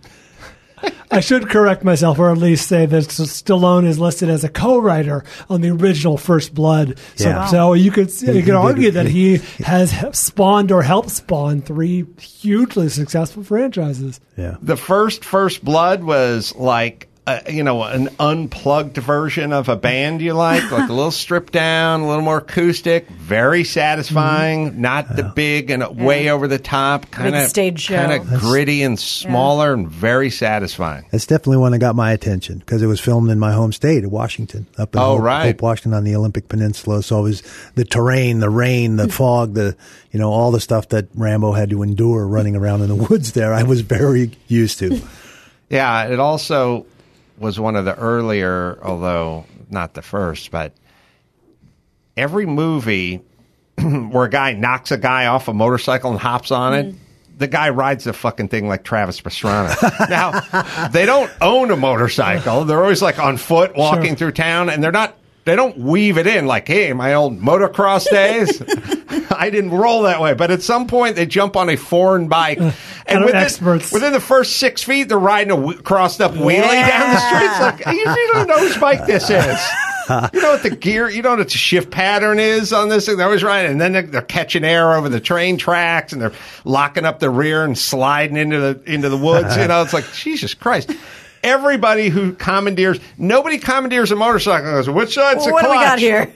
I should correct myself, or at least say that Stallone is listed as a co-writer on the original First Blood. So, Yeah. so you could you he could argue did- that he has spawned or helped spawn three hugely successful franchises. yeah, The first First Blood was like uh, you know, an unplugged version of a band you like, like a little stripped down, a little more acoustic, very satisfying, mm-hmm. not yeah. the big and yeah. way over the top, kind of stage show, kind of gritty and smaller yeah. and very satisfying. That's definitely one that got my attention because it was filmed in my home state of Washington, up in oh, Hope, right. Hope, Washington on the Olympic Peninsula. So it was the terrain, the rain, the fog, the you know all the stuff that Rambo had to endure running around in the woods there. I was very used to. Yeah, it also was one of the earlier, although not the first, but every movie where a guy knocks a guy off a motorcycle and hops on it, mm. the guy rides the fucking thing like Travis Pastrana. Now, they don't own a motorcycle. They're always like on foot walking sure. through town, and they're not, they don't weave it in like, hey, my old motocross days. I didn't roll that way. But at some point, they jump on a foreign bike. Uh, and within, experts. within the first six feet, they're riding a w- crossed up wheelie yeah. down the street. It's like, you, you don't know whose bike this is. You know what the gear, you know what the shift pattern is on this thing? They're always riding. And then they're, they're catching air over the train tracks, and they're locking up the rear and sliding into the into the woods. You know, it's like, Jesus Christ. Everybody who commandeers, nobody commandeers a motorcycle and goes, which side's well, the what clutch? What do we got here?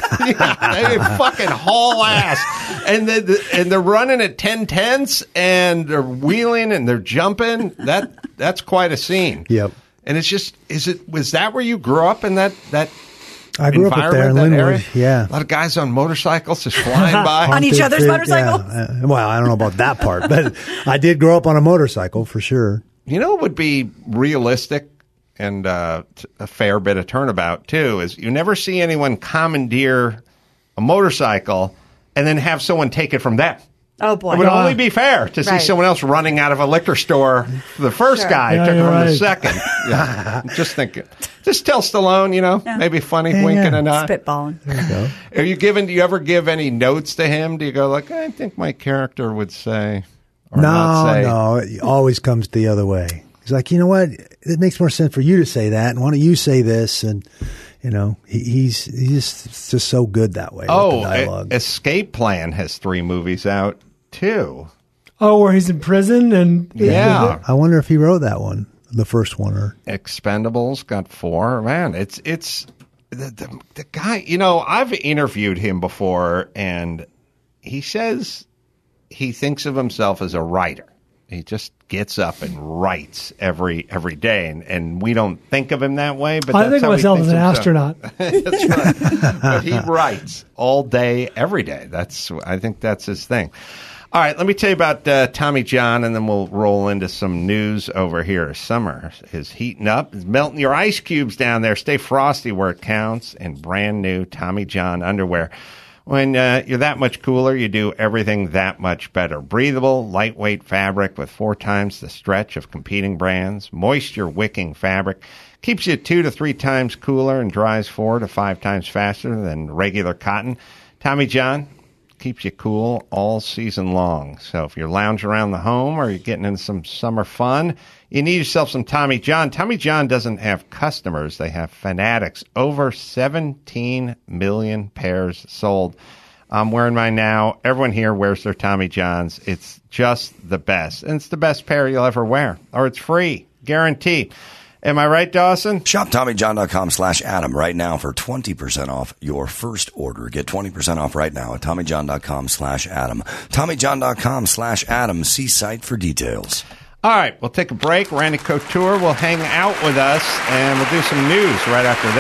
Yeah, they fucking haul ass. And, the, and they're running at ten tenths, and they're wheeling, and they're jumping. That That's quite a scene. Yep. And it's just, is it, was that where you grew up in that, that I grew up up there in Linwood, yeah. A lot of guys on motorcycles just flying by. On each other's motorcycles? Yeah. Uh, well, I don't know about that part, but I did grow up on a motorcycle for sure. You know what would be realistic and uh, a fair bit of turnabout, too, is you never see anyone commandeer a motorcycle and then have someone take it from them. Oh, boy. It would uh, only be fair to see right. someone else running out of a liquor store. The first sure. guy yeah, took it from right. the second. Yeah. Just think, just tell Stallone, you know, yeah. maybe funny, yeah, winking yeah. a nod. Spitballing. There you go. Are you giving, do you ever give any notes to him? Do you go like, I think my character would say, or no, not say? No, it always comes the other way. He's like, you know what? It makes more sense for you to say that, and why don't you say this? And you know, he, he's he's just, just so good that way. Oh, with the dialogue. Escape Plan has three movies out too. Oh, where he's in prison and yeah. I wonder if he wrote that one, the first one, or Expendables got four. Man, it's it's the, the the guy. You know, I've interviewed him before, and he says he thinks of himself as a writer. He just gets up and writes every every day, and, and we don't think of him that way. But I that's think how of myself he as an himself. astronaut. That's right. But he writes all day, every day. That's I think that's his thing. All right, let me tell you about uh, Tommy John, and then we'll roll into some news over here. Summer is heating up. It's melting your ice cubes down there. Stay frosty where it counts, and brand new Tommy John underwear. When uh, you're that much cooler, you do everything that much better. Breathable, lightweight fabric with four times the stretch of competing brands. Moisture-wicking fabric. Keeps you two to three times cooler and dries four to five times faster than regular cotton. Tommy John keeps you cool all season long. So if you're lounging around the home or you're getting into some summer fun, you need yourself some Tommy John. Tommy John doesn't have customers. They have fanatics. Over seventeen million pairs sold. I'm wearing mine now. Everyone here wears their Tommy Johns. It's just the best. And it's the best pair you'll ever wear. Or it's free. Guarantee. Am I right, Dawson? Shop TommyJohn.com slash Adam right now for twenty percent off your first order. Get twenty percent off right now at TommyJohn.com slash Adam. TommyJohn.com slash Adam. See site for details. All right, we'll take a break. Randy Couture will hang out with us, and we'll do some news right after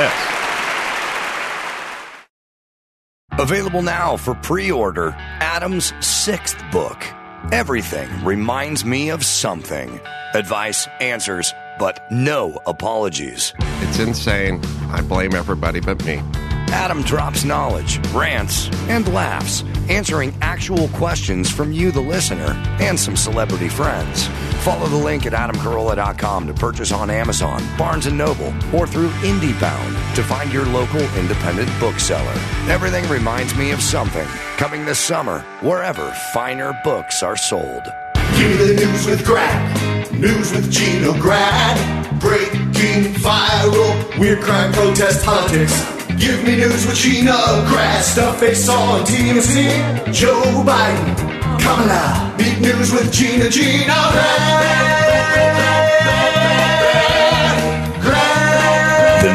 this. Available now for pre-order, Adam's sixth book. Everything reminds me of something. Advice, answers, but no apologies. It's insane. I blame everybody but me. Adam drops knowledge, rants, and laughs, answering actual questions from you, the listener, and some celebrity friends. Follow the link at adam carolla dot com to purchase on Amazon, Barnes and Noble, or through IndieBound to find your local independent bookseller. Everything reminds me of something. Coming this summer, wherever finer books are sold. Give me the news with Grad. News with Gino Grad. Breaking, viral, weird crime, protest, politics. Give me news with Gino Grad. Stuff they saw on T M Z. Joe Biden, Kamala. Big news with Gina Gino Grad. Grad.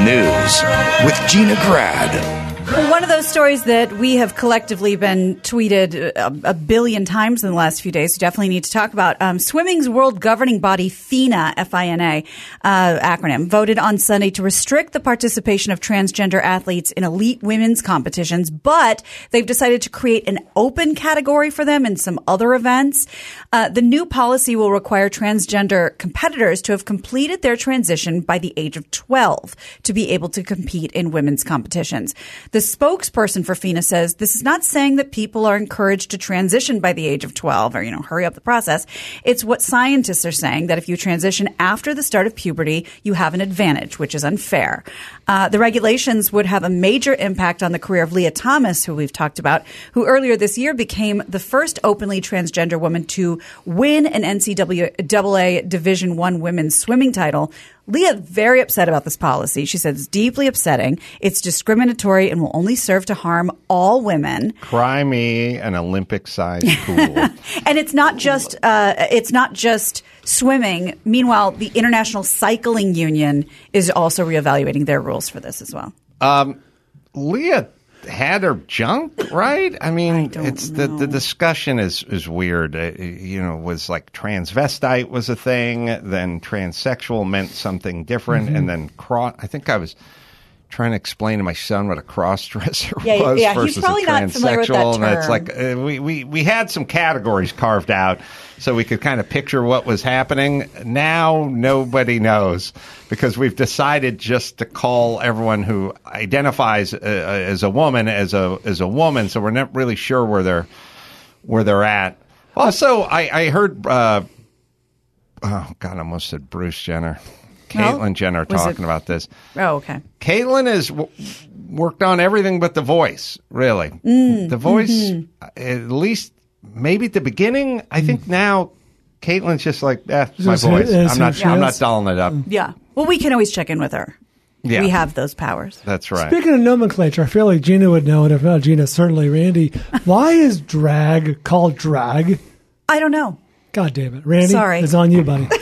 News with Gina Grad. One of those stories that we have collectively been tweeted a, a billion times in the last few days, we definitely need to talk about. Um, swimming's world governing body, FINA, F I N A, uh, acronym, voted on Sunday to restrict the participation of transgender athletes in elite women's competitions, but they've decided to create an open category for them in some other events. Uh, the new policy will require transgender competitors to have completed their transition by the age of twelve to be able to compete in women's competitions. The spokesperson for FINA says this is not saying that people are encouraged to transition by the age of twelve or, you know, hurry up the process. It's what scientists are saying, that if you transition after the start of puberty, you have an advantage, which is unfair. Uh, the regulations would have a major impact on the career of Leah Thomas, who we've talked about, who earlier this year became the first openly transgender woman to win an N C double A Division I women's swimming title. Leah very upset about this policy. She said it's deeply upsetting. It's discriminatory and will only serve to harm all women. Cry me an Olympic-sized pool. And it's not just uh, it's not just swimming. Meanwhile, the International Cycling Union is also reevaluating their rules for this as well. Um, Leah had her junk, right? I mean, I don't it's know. the the discussion is is weird. Uh, you know, was like transvestite was a thing, then transsexual meant something different, Mm-hmm. and then cross. I think I was trying to explain to my son what a cross-dresser Yeah, was yeah, he's versus probably a not familiar with that transsexual, and it's term. like uh, we we we had some categories carved out so we could kind of picture what was happening. Now nobody knows because we've decided just to call everyone who identifies uh, as a woman as a as a woman, so we're not really sure where they're where they're at. Also, I, I heard. Uh, oh God, I almost said Bruce Jenner. Well, Caitlyn Jenner was talking it- about this. Oh, okay. Caitlyn has w- worked on everything but The Voice, really. Mm, the Voice, mm-hmm. at least maybe at the beginning. I think now Caitlyn's just like, eh, it's my Just voice. is I'm who not. she I'm is. not dolling it up. Yeah. Well, we can always check in with her. Yeah. We have those powers. That's right. Speaking of nomenclature, I feel like Gina would know it. If not Gina, certainly Randy. Why is drag called drag? I don't know. God damn it. Randy, Sorry. it's on you, buddy.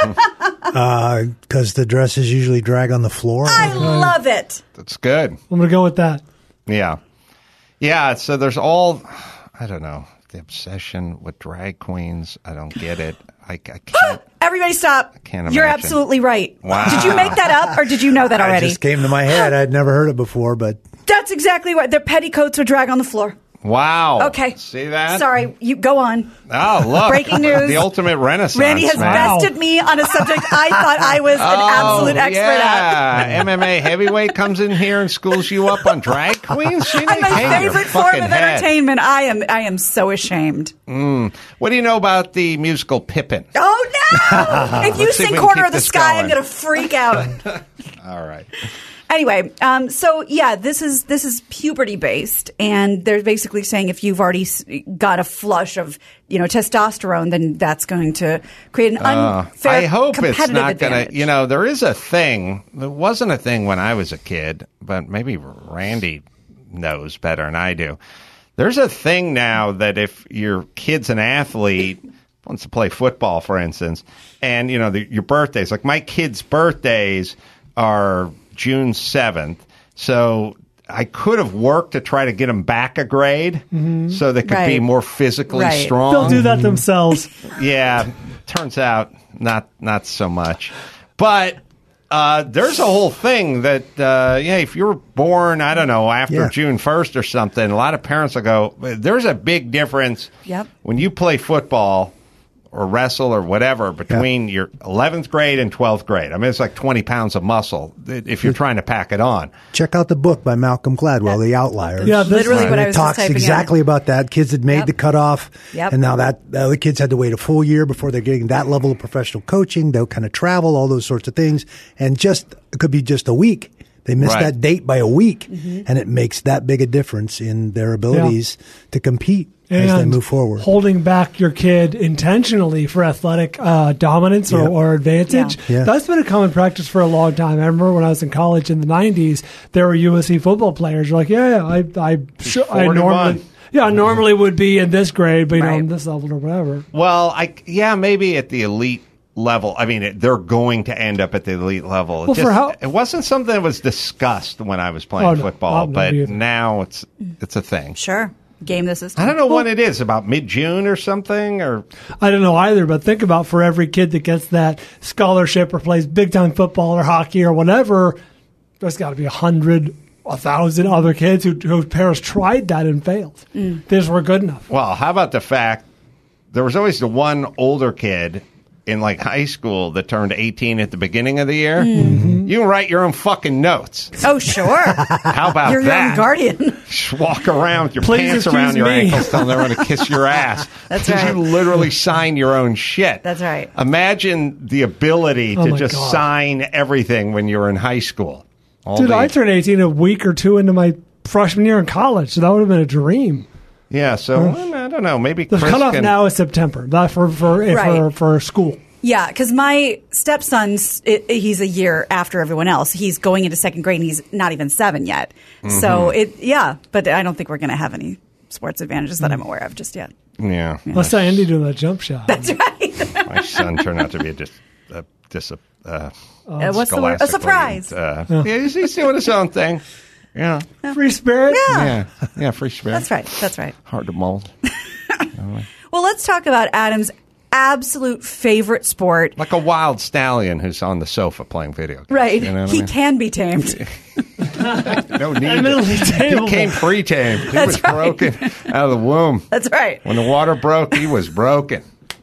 Because the dresses usually drag on the floor. I love it. That's good. I'm going to go with that. Yeah, yeah. So there's all. I don't know the obsession with drag queens. I don't get it. I, I can't. Everybody stop. can't You're imagine. absolutely right. Wow. Did you make that up or did you know that It already? just came to my head. I'd never heard it before, but That's exactly what. Their petticoats would drag on the floor. Wow. Okay. See that? Sorry. You go on. Oh, look. Breaking news. The ultimate renaissance. Randy has man. bested me on a subject I thought I was an Oh, absolute expert yeah. at. M M A heavyweight comes in here and schools you up on drag queens. She And didn't my hang your favorite form fucking of head. entertainment. I am I am so ashamed. What do you know about the musical Pippin? Oh no! If you Let's see if sing we can Corner keep of the this Sky, going. I'm gonna freak out. All right. Anyway, um, so yeah, this is this is puberty based, and they're basically saying if you've already s- got a flush of you know testosterone, then that's going to create an unfair I hope it's competitive not going advantage. to. You know, there is a thing. There wasn't a thing when I was a kid, but maybe Randy knows better than I do. There's a thing now that if your kid's an athlete, wants to play football, for instance, and you know the, your birthdays, like my kids' birthdays are June seventh, so I could have worked to try to get them back a grade so they could be Right. more physically Right. strong. They'll do that themselves. Yeah, turns out not not so much. But uh, there's a whole thing that, uh, yeah, if you were born, I don't know, after Yeah. June first or something, a lot of parents will go, there's a big difference Yep. when you play football or wrestle or whatever between your eleventh grade and twelfth grade. I mean, it's like twenty pounds of muscle if you're trying to pack it on. check out the book by Malcolm Gladwell, The Outliers. Yeah, this- Literally And what I it was just talks typing exactly in. about that. Kids had made Yep. the cutoff, Yep. and now that the other kids had to wait a full year before they're getting that level of professional coaching. They'll kind of travel, all those sorts of things, and just it could be just a week. They missed Right. that date by a week, Mm-hmm. and it makes that big a difference in their abilities to compete as they And move forward. holding back your kid intentionally for athletic uh, dominance or, Yeah. or advantage, Yeah. Yeah. that's been a common practice for a long time. I remember when I was in college in the nineties, there were U S C football players who were like, yeah, yeah, I, I, sure, I forty-one. normally, yeah, I normally would be in this grade, but you know, Right. in this level or whatever. Well, I yeah, maybe at the elite level. I mean, it, they're going to end up at the elite level. It, Well, just, for how- it wasn't something that was discussed when I was playing Oh, no. football, Oh, no, but neither. now it's it's a thing. Sure. Game the system. I don't know when it is, about mid-June or something, or I don't know either, but think about for every kid that gets that scholarship or plays big time football or hockey or whatever, there's got to be a hundred, a thousand other kids who, whose parents tried that and failed. Mm. They just weren't good enough. well, how about the fact there was always the one older kid in like high school that turned eighteen at the beginning of the year. Mm-hmm. You can write your own fucking notes. Oh, sure. How about You're your that? own guardian. Just walk around with your Please pants excuse around your me. ankles telling everyone to kiss your ass. That's 'Cause right. you literally sign your own shit. That's right. Imagine the ability Oh to my just God. sign everything when you're in high school. All Dude, the- I turned eighteen a week or two into my freshman year in college, so that would have been a dream. Yeah, so well, I don't know. Maybe The Chris cutoff can, now is September, not for for for, Right. for school. Yeah, because my stepson's, it, he's a year after everyone else. He's going into second grade and he's not even seven yet. Mm-hmm. So, it yeah, but I don't think we're going to have any sports advantages that I'm aware of just yet. Yeah, Let's say Andy doing that jump shot. That's right. my son turned out to be a dis, a, dis, uh, Uh, what's the word? A scholastically, surprise. Uh, yeah, he's, he's doing his own thing. Yeah, Free spirit. Yeah. yeah, yeah. Free spirit. That's right. That's right. Hard to mold. Well, let's talk about Adam's absolute favorite sport. Like a wild stallion who's on the sofa playing video games. Right. You know what I He mean? can be tamed. No need. Admittedly He tameable. came pre-tamed. He That's was right. broken out of the womb. That's right. When the water broke, he was broken.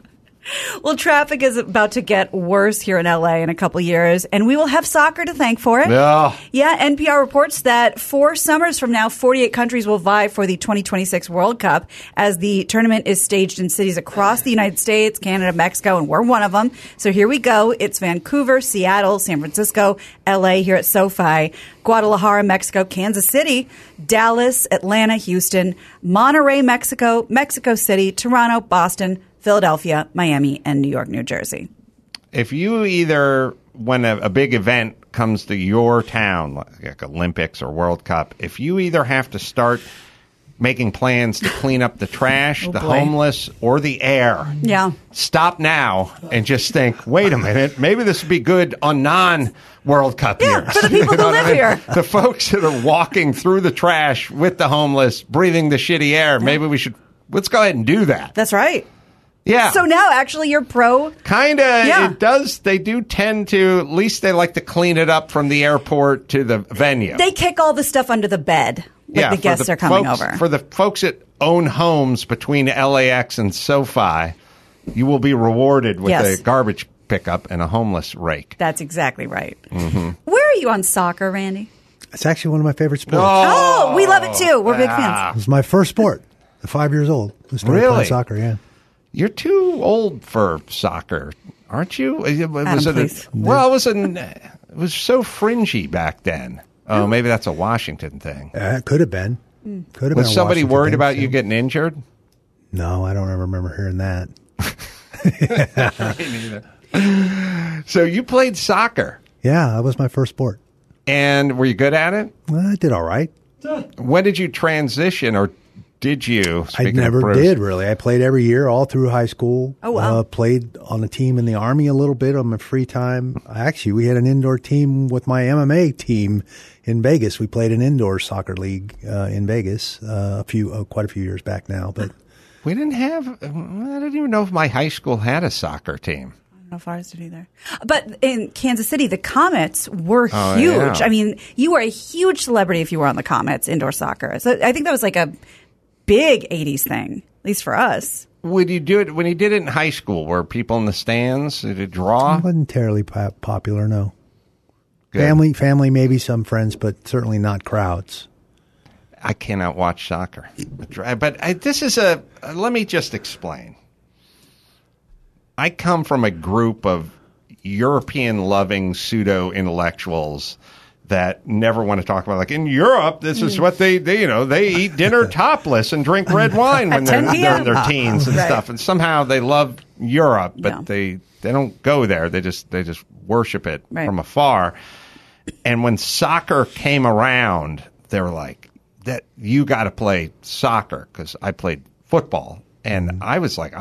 Well, traffic is about to get worse here in L A in a couple years, and we will have soccer to thank for it. Yeah. Yeah, N P R reports that four summers from now, forty-eight countries will vie for the twenty twenty-six World Cup as the tournament is staged in cities across the United States, Canada, Mexico, and we're one of them. So here we go. It's Vancouver, Seattle, San Francisco, L A here at SoFi, Guadalajara, Mexico, Kansas City, Dallas, Atlanta, Houston, Monterrey, Mexico, Mexico City, Toronto, Boston, Philadelphia, Miami, and New York, New Jersey. If you either, when a, a big event comes to your town, like Olympics or World Cup, if you either have to start making plans to clean up the trash, Oh, the boy. homeless, or the air, Yeah. stop now and just think, wait a minute, maybe this would be good on non-World Cup Yeah, years. for the people You know who what live here. The folks that are walking through the trash with the homeless, breathing the shitty air, maybe we should, let's go ahead and do that. That's right. Yeah. So now, actually, you're pro. Kind of, Yeah. it does. They do tend to, at least they like to clean it up from the airport to the venue. They kick all the stuff under the bed when yeah, the for guests are coming folks, over. For the folks that own homes between L A X and SoFi, you will be rewarded with Yes. a garbage pickup and a homeless rake. That's exactly right. Mm-hmm. Where are you on soccer, Randy? It's actually one of my favorite sports. Oh, we love it too. We're big Ah. fans. It was my first sport. At five years old, I started Really? playing soccer. Yeah. You're too old for soccer, aren't you? Was Adam, it please. a, well, it was, an, it was so fringy back then. Oh, maybe that's a Washington thing. Uh, it could have been. Could have been. Was a somebody Washington worried thing, about so- you getting injured? No, I don't ever remember hearing that. So you played soccer, Yeah, that was my first sport. and were you good at it? Well, I did all right. When did you transition, or did you? I speaking of never Bruce? did really. I played every year, all through high school. Oh, wow. Uh, played on a team in the Army a little bit on my free time. Actually, we had an indoor team with my M M A team in Vegas. We played an indoor soccer league uh, in Vegas uh, a few, uh, quite a few years back now. But We didn't have. I don't even know if my high school had a soccer team. I don't know if ours did either. But in Kansas City, the Comets were Oh, huge. yeah. I mean, you were a huge celebrity if you were on the Comets indoor soccer. So I think that was like a big eighties thing, at least for us. Would you do it when you did it in high school? Were people in the stands? Did it draw? it wasn't terribly po- popular. No, Good. family, family, maybe some friends, but certainly not crowds. I cannot watch soccer. But I, this is a. Uh, let me just explain. I come from a group of European-loving pseudo-intellectuals that never want to talk about, like, in Europe, this is what they, they you know, they eat dinner topless and drink red wine when At they're, 10 p.m. they're in their teens and Right. stuff. And somehow they love Europe, but Yeah. they, they don't go there. They just they just worship it Right. from afar. And when soccer came around, they were like, "That you got to play soccer," because I played football, and I was like, "I'm not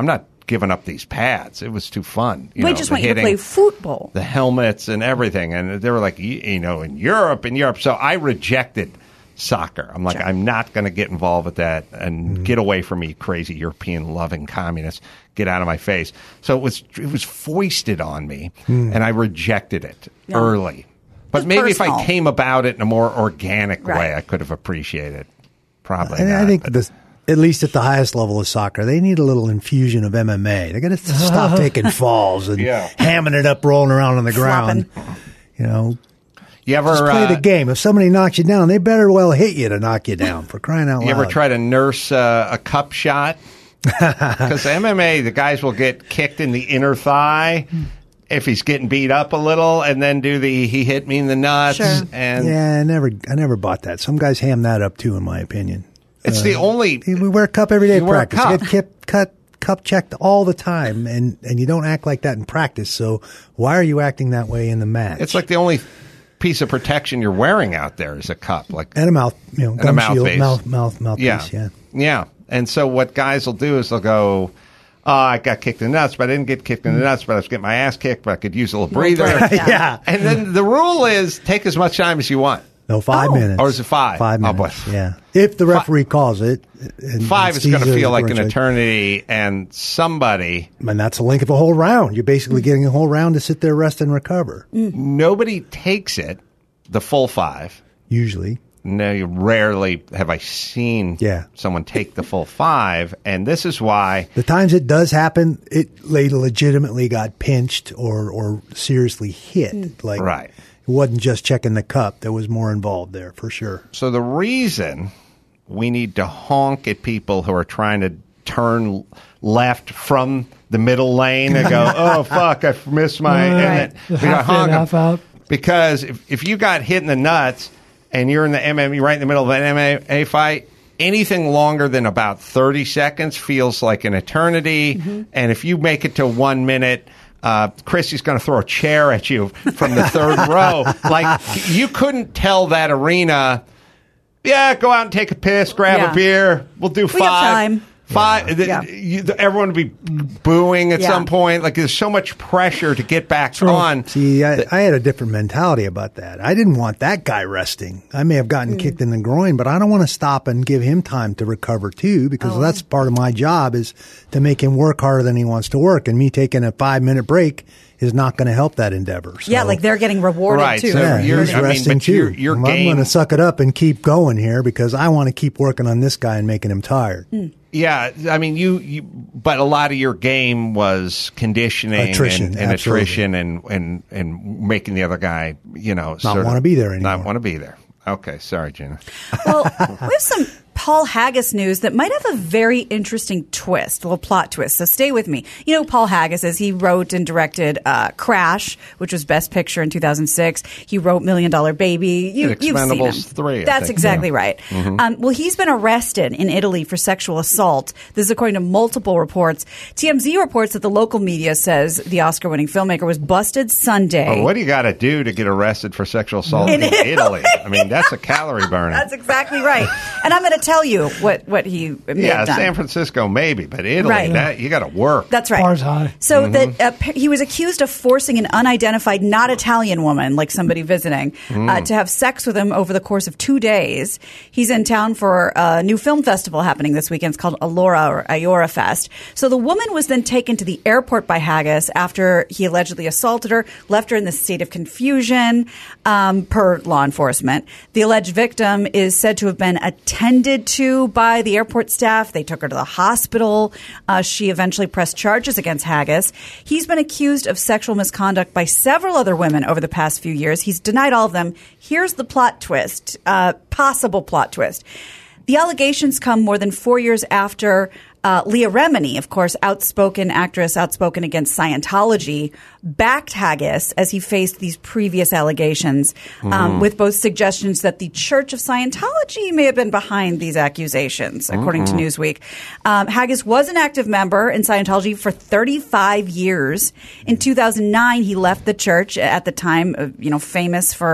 given up these pads. It was too fun. You we know, just the want you to hitting, play football. the helmets and everything. And they were like, you, you know, in Europe, in Europe. So I rejected soccer. I'm like, Sure. I'm not going to get involved with that and mm-hmm. get away from me, crazy European loving communists. Get out of my face. So it was it was foisted on me, mm. and I rejected it yeah. early. But it's maybe personal. if I came about it in a more organic right. way, I could have appreciated it. Probably and not. I think but. this, at least at the highest level of soccer, they need a little infusion of M M A. They got to stop taking falls and yeah. hamming it up, rolling around on the ground. Flopping. You know, you ever just play uh, the game. If somebody knocks you down, they better well hit you to knock you down. For crying out loud! You ever try to nurse uh, a cup shot? Because M M A, the guys will get kicked in the inner thigh if he's getting beat up a little, and then do the he hit me in the nuts. Sure. And yeah, I never, I never bought that. Some guys ham that up too, in my opinion. It's uh, the only. We wear a cup every day You at wear a practice. cup. You get kip, cut, cup checked all the time, and, and you don't act like that in practice. So why are you acting that way in the match? It's like the only piece of protection you're wearing out there is a cup, like and a mouth, you know, and gum a mouth shield, base. mouth, mouth, mouthpiece. Yeah. Yeah. yeah. And so what guys will do is they'll go, oh, I got kicked in the nuts, but I didn't get kicked in the nuts, but I was getting my ass kicked, but I could use a little breather. yeah. yeah. And then the rule is take as much time as you want. No, five Oh. minutes. Or is it five? Five Oh, minutes. boy. Yeah. If the referee calls it. And, Five and is going to sees feel it like as an a- eternity, and somebody, And that's the length of a whole round. You're basically getting a whole round to sit there, rest, and recover. nobody takes it, the full five. Usually. No, you rarely have I seen Yeah. someone take the full five, and this is why. The times it does happen, it they legitimately got pinched or, or seriously hit. Like, Right. It wasn't just checking the cup. There was more involved there, for sure. So the reason we need to honk at people who are trying to turn left from the middle lane and go, oh, fuck, I missed my... Right. And we gotta Half in, honk 'em. half out. Because if, if you got hit in the nuts and you're in the M M A, right in the middle of an M M A fight, anything longer than about thirty seconds feels like an eternity. Mm-hmm. And if you make it to one minute... Uh, Chrissy's going to throw a chair at you from the third row. Like, you couldn't tell that arena, yeah, go out and take a piss, grab Yeah. a beer, we'll do five. We got time. Five. Yeah. The, Yeah. You, the, everyone would be booing at Yeah. some point. Like, there's so much pressure to get back True. on. See, I, I had a different mentality about that. I didn't want that guy resting. I may have gotten kicked in the groin, but I don't want to stop and give him time to recover too, because Oh. that's part of my job is to make him work harder than he wants to work. And me taking a five minute break is not going to help that endeavor. So, Yeah, like they're getting rewarded Right, too. so yeah, you're- he's I mean, resting but your- too. your I'm game- going to suck it up and keep going here because I want to keep working on this guy and making him tired. Yeah, I mean, you, you, but a lot of your game was conditioning Attrition, and, and absolutely. attrition and, and, and making the other guy, you know, Not wanna be there anymore. Not want to be there. Okay, sorry, Gina. Well, we have some Paul Haggis news that might have a very interesting twist, a little plot twist. So stay with me. You know who Paul Haggis is? He wrote and directed uh, Crash, which was Best Picture in two thousand six. He wrote Million Dollar Baby. You, And you've seen him. Expendables three, I That's think, exactly yeah. right. Um, well, he's been arrested in Italy for sexual assault. This is according to multiple reports. T M Z reports that the local media says the Oscar-winning filmmaker was busted Sunday. Oh, what do you got to do to get arrested for sexual assault in, In Italy. Italy? I mean, that's a calorie burner. That's exactly right. And I'm going to tell you what, what he may yeah, have done. San Francisco maybe, but Italy, Right. that, you got to work. That's right. Bar's high. So Mm-hmm. that uh, p- he was accused of forcing an unidentified, not Italian woman, like somebody visiting, Mm. uh, to have sex with him over the course of two days. He's in town for a new film festival happening this weekend. It's called Allora or Iora Fest. So the woman was then taken to the airport by Haggis after he allegedly assaulted her, left her in this state of confusion, um, per law enforcement. The alleged victim is said to have been attended to by the airport staff. They took her to the hospital. Uh, she eventually pressed charges against Haggis. He's been accused of sexual misconduct by several other women over the past few years. He's denied all of them. Here's the plot twist, uh, possible plot twist. The allegations come more than four years after uh, Leah Remini, of course, outspoken actress, outspoken against Scientology, backed Haggis as he faced these previous allegations, um, with both suggestions that the Church of Scientology may have been behind these accusations, according to Newsweek. Um, Haggis was an active member in Scientology for thirty-five years. In two thousand nine, he left the church at the time, uh, you know, famous for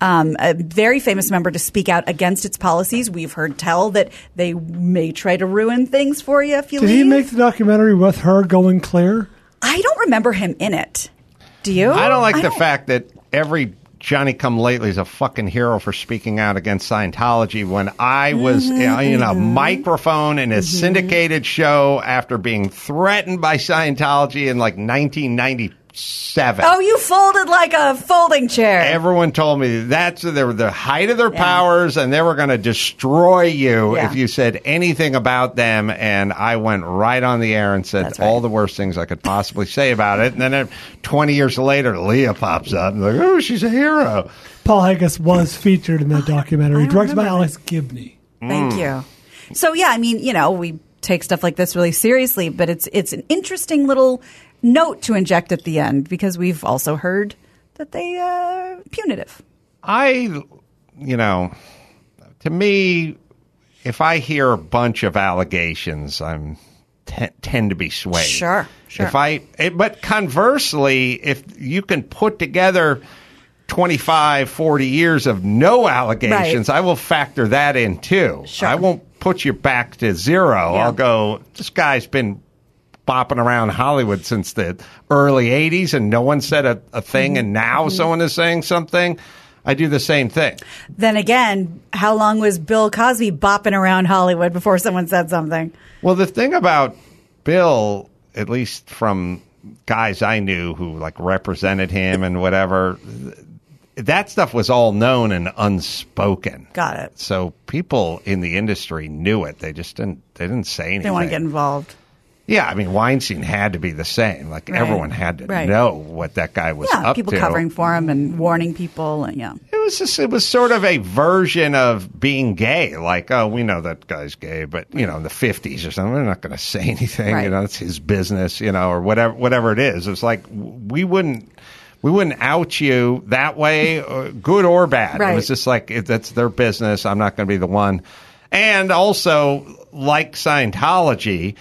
um, a very famous member to speak out against its policies. We've heard tell that they may try to ruin things for you if you Did leave. he make the documentary with her going clear? I don't remember him in it. Do you? I don't like I the don't- fact that every Johnny-come-lately is a fucking hero for speaking out against Scientology when I was Mm-hmm, in a microphone in a mm-hmm. syndicated show after being threatened by Scientology in like nineteen ninety-seven. Oh, you folded like a folding chair. Everyone told me that's they were the height of their yeah. powers and they were going to destroy you yeah. if you said anything about them. And I went right on the air and said right. all the worst things I could possibly say about it. And then twenty years later, Leah pops up and like, oh, she's a hero. Paul Haggis was featured in that documentary, directed by Alex Gibney. Thank mm. you. So, yeah, I mean, you know, we take stuff like this really seriously, but it's it's an interesting little note to inject at the end because we've also heard that they are punitive. I, you know, to me, if I hear a bunch of allegations, I'm t- tend to be swayed. Sure, sure. If I, it, but conversely, if you can put together twenty-five, forty years of no allegations, right. I will factor that in too. Sure. I won't put you back to zero. Yeah. I'll go, this guy's been bopping around Hollywood since the early eighties and no one said a, a thing, and now mm-hmm. someone is saying something. I do the same thing. Then again, how long was Bill Cosby bopping around Hollywood before someone said something? Well, the thing about Bill, at least from guys I knew who like represented him and whatever, that stuff was all known and unspoken. Got it. So people in the industry knew it. They just didn't. They didn't say anything. They didn't want to get involved. Yeah, I mean, Weinstein had to be the same. Like, right. everyone had to right. know what that guy was yeah, up people to. covering for him and warning people. And, yeah. It was just, it was sort of a version of being gay. Like, oh, we know that guy's gay, but, you know, in the fifties or something, we're not going to say anything. Right. You know, it's his business, you know, or whatever, whatever it is. It's like, we wouldn't, we wouldn't out you that way, good or bad. Right. It was just like, it, that's their business. I'm not going to be the one. And also, like Scientology,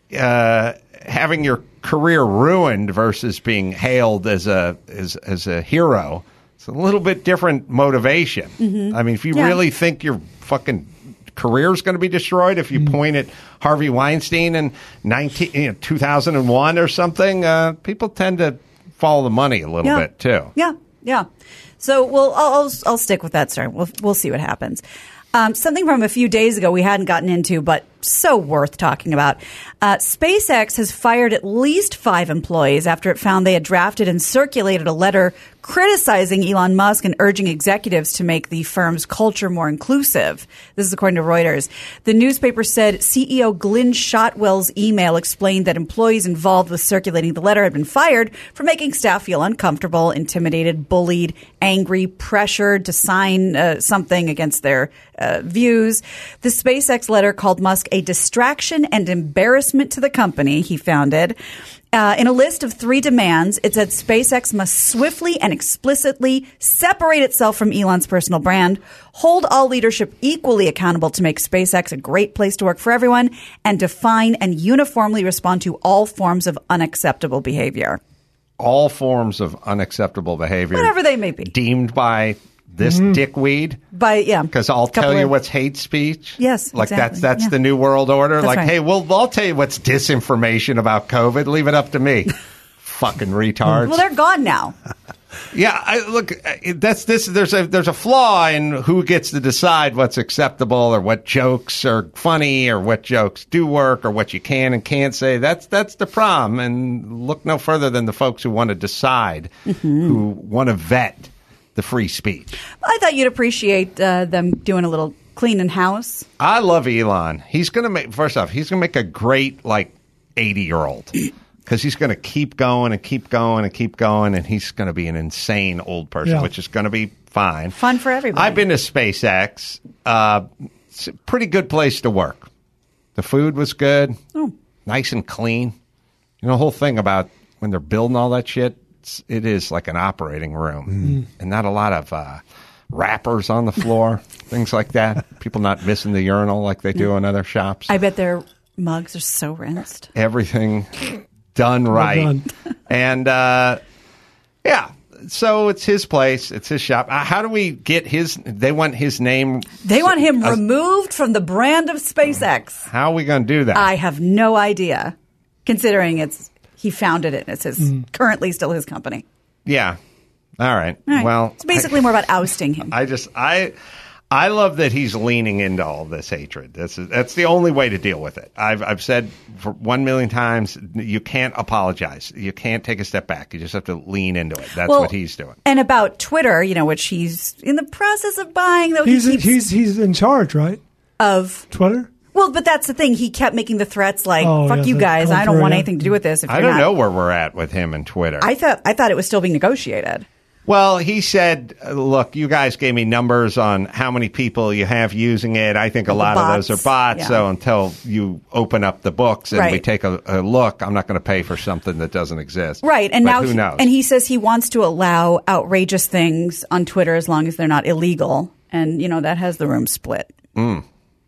uh, having your career ruined versus being hailed as a as as a hero, it's a little bit different motivation. Mm-hmm. I mean, if you yeah. really think your fucking career is going to be destroyed, if you mm-hmm. point at Harvey Weinstein in nineteen, you know, two thousand one or something, uh, people tend to follow the money a little yeah. bit too. Yeah, yeah. So, well, I'll I'll, I'll stick with that story. We'll we'll see what happens. Um, something from a few days ago we hadn't gotten into, but so worth talking about. Uh, SpaceX has fired at least five employees after it found they had drafted and circulated a letter criticizing Elon Musk and urging executives to make the firm's culture more inclusive. This is according to Reuters. The newspaper said C E O Glenn Shotwell's email explained that employees involved with circulating the letter had been fired for making staff feel uncomfortable, intimidated, bullied, angry, pressured to sign uh, something against their uh, views. The SpaceX letter called Musk a distraction and embarrassment to the company, he founded. Uh, in a list of three demands, it said SpaceX must swiftly and explicitly separate itself from Elon's personal brand, hold all leadership equally accountable to make SpaceX a great place to work for everyone, and define and uniformly respond to all forms of unacceptable behavior. All forms of unacceptable behavior. Whatever they may be. Deemed by this mm-hmm. dickweed? By, yeah. Because I'll tell you of, what's hate speech. Yes, Like exactly. that's that's yeah. the new world order. That's like, right. hey, well, I'll tell you what's disinformation about COVID. Leave it up to me. Fucking retards. Well, they're gone now. Yeah, I, look, that's this. There's a there's a flaw in who gets to decide what's acceptable or what jokes are funny or what jokes do work or what you can and can't say. That's that's the problem. And look no further than the folks who want to decide, mm-hmm. who want to vet the free speech. I thought you'd appreciate uh, them doing a little cleaning house. I love Elon. He's going to make, first off, he's going to make a great, like, eighty-year-old. Because he's going to keep going and keep going and keep going, and he's going to be an insane old person, yeah. which is going to be fine. Fun for everybody. I've been to SpaceX. Uh, it's a pretty good place to work. The food was good, oh. nice and clean. You know, the whole thing about when they're building all that shit, it's, it is like an operating room. Mm. And not a lot of uh, wrappers on the floor, things like that. People not missing the urinal like they do in other shops. I bet their mugs are so rinsed. Everything done right. Well done. And, uh, yeah, so it's his place. It's his shop. Uh, how do we get his? They want his name. They want him uh, removed from the brand of SpaceX. How are we going to do that? I have no idea, considering it's he founded it. It's his Mm. currently still his company. Yeah. All right. All right. Well, it's basically I, more about ousting him. I just I. I love that he's leaning into all this hatred. That's that's the only way to deal with it. I've I've said for one million times, you can't apologize. You can't take a step back. You just have to lean into it. That's well, what he's doing. And about Twitter, you know, which he's in the process of buying, though He's he keeps he's he's in charge, right? Of Twitter. Well, but that's the thing. He kept making the threats like, Oh, "Fuck yeah, you the guys! I don't through, want yeah. anything to do with this." If I you're don't not. know where we're at with him and Twitter. I thought I thought it was still being negotiated. Well, he said, look, you guys gave me numbers on how many people you have using it. I think a The lot bots, of those are bots. yeah. So until you open up the books and we Right. take a, a look, I'm not going to pay for something that doesn't exist. Right, and But now who he, knows? and he says he wants to allow outrageous things on Twitter as long as they're not illegal, and you know that has the room split. Mm.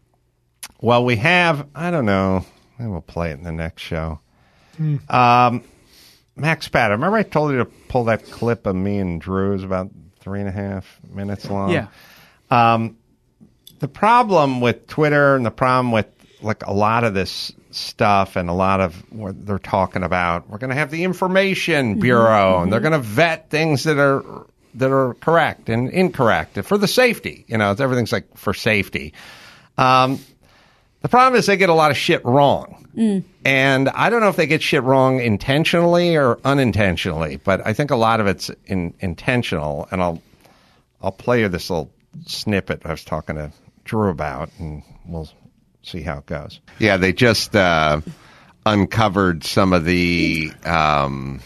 Well, we have, I don't know, maybe we'll play it in the next show. Mm. Um, Max Patter, remember I told you to pull that clip of me and Drew? It was about three and a half minutes long. Yeah. Um, the problem with Twitter and the problem with like a lot of this stuff and a lot of what they're talking about, we're going to have the Information Bureau Mm-hmm. and they're going to vet things that are that are correct and incorrect for the safety. You know, it's, everything's like for safety. Um, the problem is they get a lot of shit wrong. Mm. And I don't know if they get shit wrong intentionally or unintentionally, but I think a lot of it's in, intentional. And I'll I'll play you this little snippet I was talking to Drew about, and we'll see how it goes. Yeah, they just uh, uncovered some of the. Um,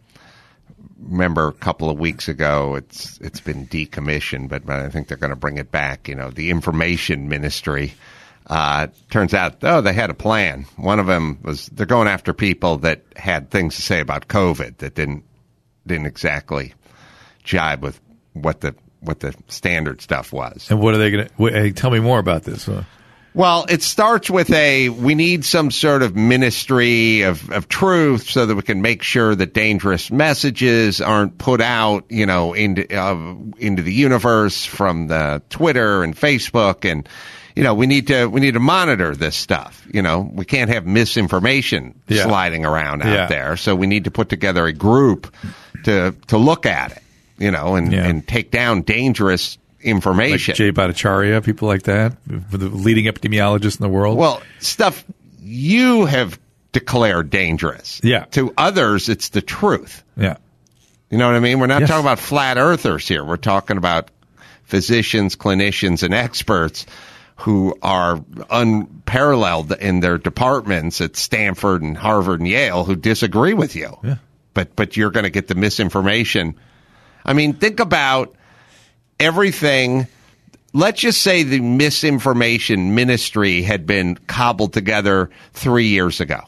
remember, a couple of weeks ago, it's it's been decommissioned, but, but I think they're going to bring it back. You know, the Information Ministry. Uh, turns out, oh, they had a plan. One of them was they're going after people that had things to say about COVID that didn't didn't exactly jibe with what the what the standard stuff was. And what are they going to? Hey, tell me more about this. Uh, Well, it starts with a we need some sort of ministry of, of truth so that we can make sure that dangerous messages aren't put out, you know, into uh, into the universe from the Twitter and Facebook, and you know we need to we need to monitor this stuff. You know, we can't have misinformation Yeah. sliding around out Yeah. there, so we need to put together a group to to look at it, you know, and, Yeah. and take down dangerous information. like Jay Bhattacharya, people like that, the leading epidemiologist in the world. Well, stuff you have declared dangerous. Yeah. To others, it's the truth. Yeah. You know what I mean? We're not Yes. talking about flat earthers here. We're talking about physicians, clinicians, and experts who are unparalleled in their departments at Stanford and Harvard and Yale who disagree with you. Yeah. But but you're going to get the misinformation. I mean, think about everything. Let's just say the misinformation ministry had been cobbled together three years ago.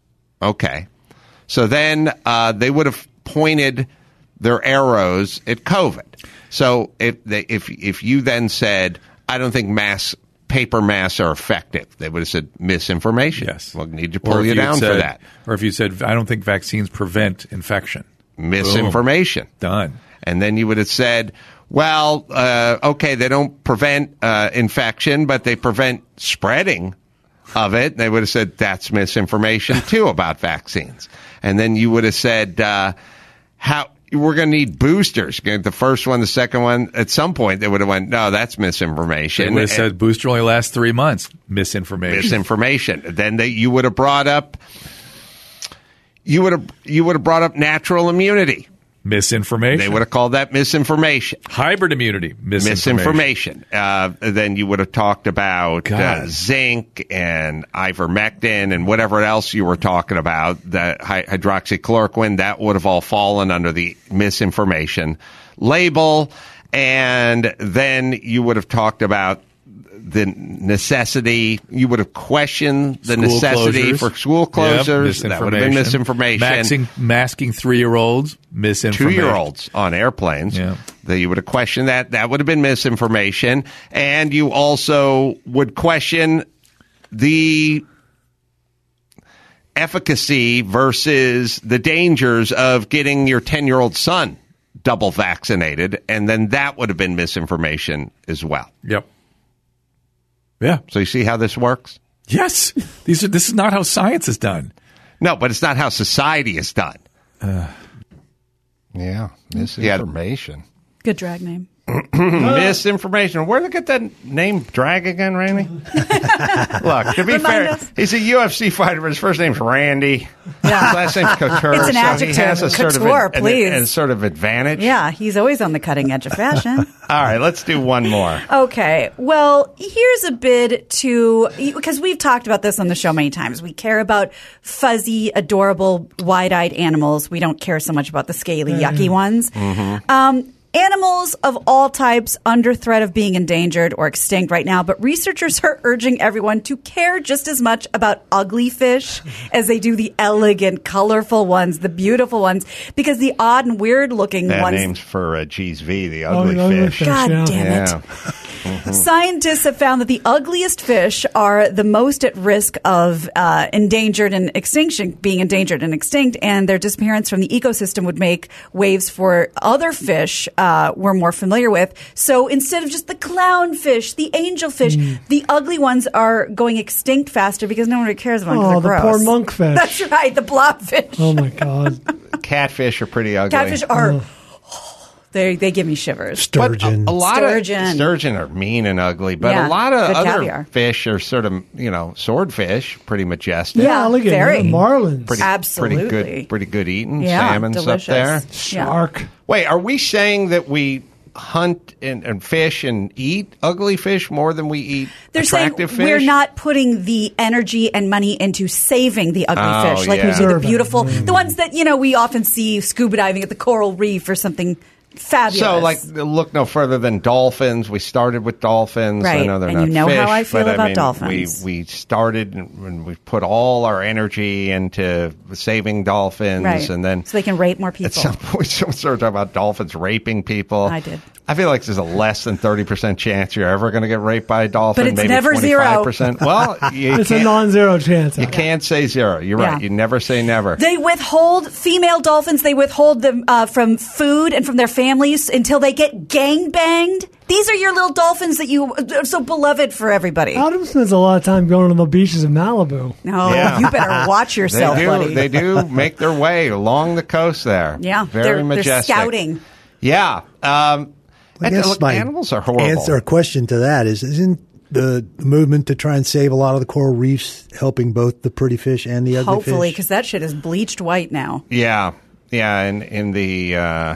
Okay. So then uh, they would have pointed their arrows at COVID. So if they, if if you then said, I don't think mass paper masks are effective, they would have said misinformation. Yes. We'll need to Or pull if you had down said- for that. Or if you said, I don't think vaccines prevent infection. Misinformation. Boom. Done. And then you would have said, well, uh, okay, they don't prevent uh, infection, but they prevent spreading of it. They would have said that's misinformation too about vaccines. And then you would have said, uh, how we're going to need boosters. The first one, the second one. At some point, they would have went, no, that's misinformation. They would have And- said booster only lasts three months. Misinformation. misinformation. Then they, you would have brought up, you would have you would have brought up natural immunity. Misinformation. They would have called that misinformation. Hybrid immunity. Misinformation. Misinformation. Uh, then you would have talked about uh, God. zinc and ivermectin and whatever else you were talking about, that hy- hydroxychloroquine, that would have all fallen under the misinformation label. And then you would have talked about the necessity, you would have questioned the School necessity closures. for school Yep, closures. That would have been misinformation. Masking, masking three-year-olds. Misinformation. Two-year-olds on airplanes. Yeah. That you would have questioned that. That would have been misinformation. And you also would question the efficacy versus the dangers of getting your ten-year-old son double vaccinated, and then that would have been misinformation as well. Yep. Yeah. So you see how this works? Yes. These are. This is not how science is done. No, but it's not how society is done. Uh, yeah. Misinformation. Good drag name. Misinformation. Where did they get that name drag again, Randy? Look, to be Remind fair, us. he's a U F C fighter, but his first name's Randy. Yeah. His last name's Couture. It's an so adjective. He has a sort Couture, of an, please. An, an sort of advantage. Yeah, he's always on the cutting edge of fashion. All right, let's do one more. Okay, well, here's a bid to, because we've talked about this on the show many times. We care about fuzzy, adorable, wide-eyed animals. We don't care so much about the scaly, yucky ones. Mm-hmm. Um, Animals of all types under threat of being endangered or extinct right now, but researchers are urging everyone to care just as much about ugly fish as they do the elegant, colorful ones, the beautiful ones, because the odd and weird-looking That ones... name's for uh, G's V, the Oh, ugly the ugly fish. fish, God yeah. damn it. Yeah. Mhm. Scientists have found that the ugliest fish are the most at risk of uh, endangered and extinction, being endangered and extinct, and their disappearance from the ecosystem would make waves for other fish uh, we're more familiar with. So instead of just the clownfish, the angelfish, Mm. the ugly ones are going extinct faster because no one really cares about them. 'cause Oh, they're the gross. poor monkfish. That's right, the blobfish. Oh my God. Catfish are pretty ugly. Catfish are... Oh. They they give me shivers. Sturgeon. But a, a lot Sturgeon. of sturgeon are mean and ugly, but Yeah, a lot of good other caviar. fish are sort of, you know, swordfish, pretty majestic. Yeah, alligator, very. marlins, Pretty, Absolutely. pretty good, pretty good eating. Yeah, Salmon's delicious. up there. Yeah. shark. Wait, are we saying that we hunt and, and fish and eat ugly fish more than we eat They're saying attractive fish? we're not putting the energy and money into saving the ugly Oh, fish, like yeah. we do the Urban. beautiful, the ones that you know we often see scuba diving at the coral reef or something fabulous. So, like, look no further than dolphins. We started with dolphins. I Right, know they're and not you know fish, how I feel but, about I mean, dolphins. We we started and we put all our energy into saving dolphins, right, and then so they can rape more people. at some point, someone started talking about dolphins raping people. I did. I feel like there's a less than thirty percent chance you're ever going to get raped by a dolphin. But it's maybe never zero. twenty-five percent. Well, you It's a can't, non-zero chance. you can't say zero. You're right. Yeah. You never say never. They withhold female dolphins. They withhold them uh, from food and from their families until they get gang banged. These are your little dolphins that you are so beloved for everybody. Adam spends a lot of time going to the beaches of Malibu. No, Yeah. you better watch yourself, they do. buddy. They do make their way along the coast there. Yeah, very they're, majestic. they're scouting. Yeah. Um, I and, guess look, my animals are horrible. answer or question to that is: isn't the movement to try and save a lot of the coral reefs helping both the pretty fish and the ugly Hopefully, fish? because that shit is bleached white now. Yeah, yeah, and in the uh,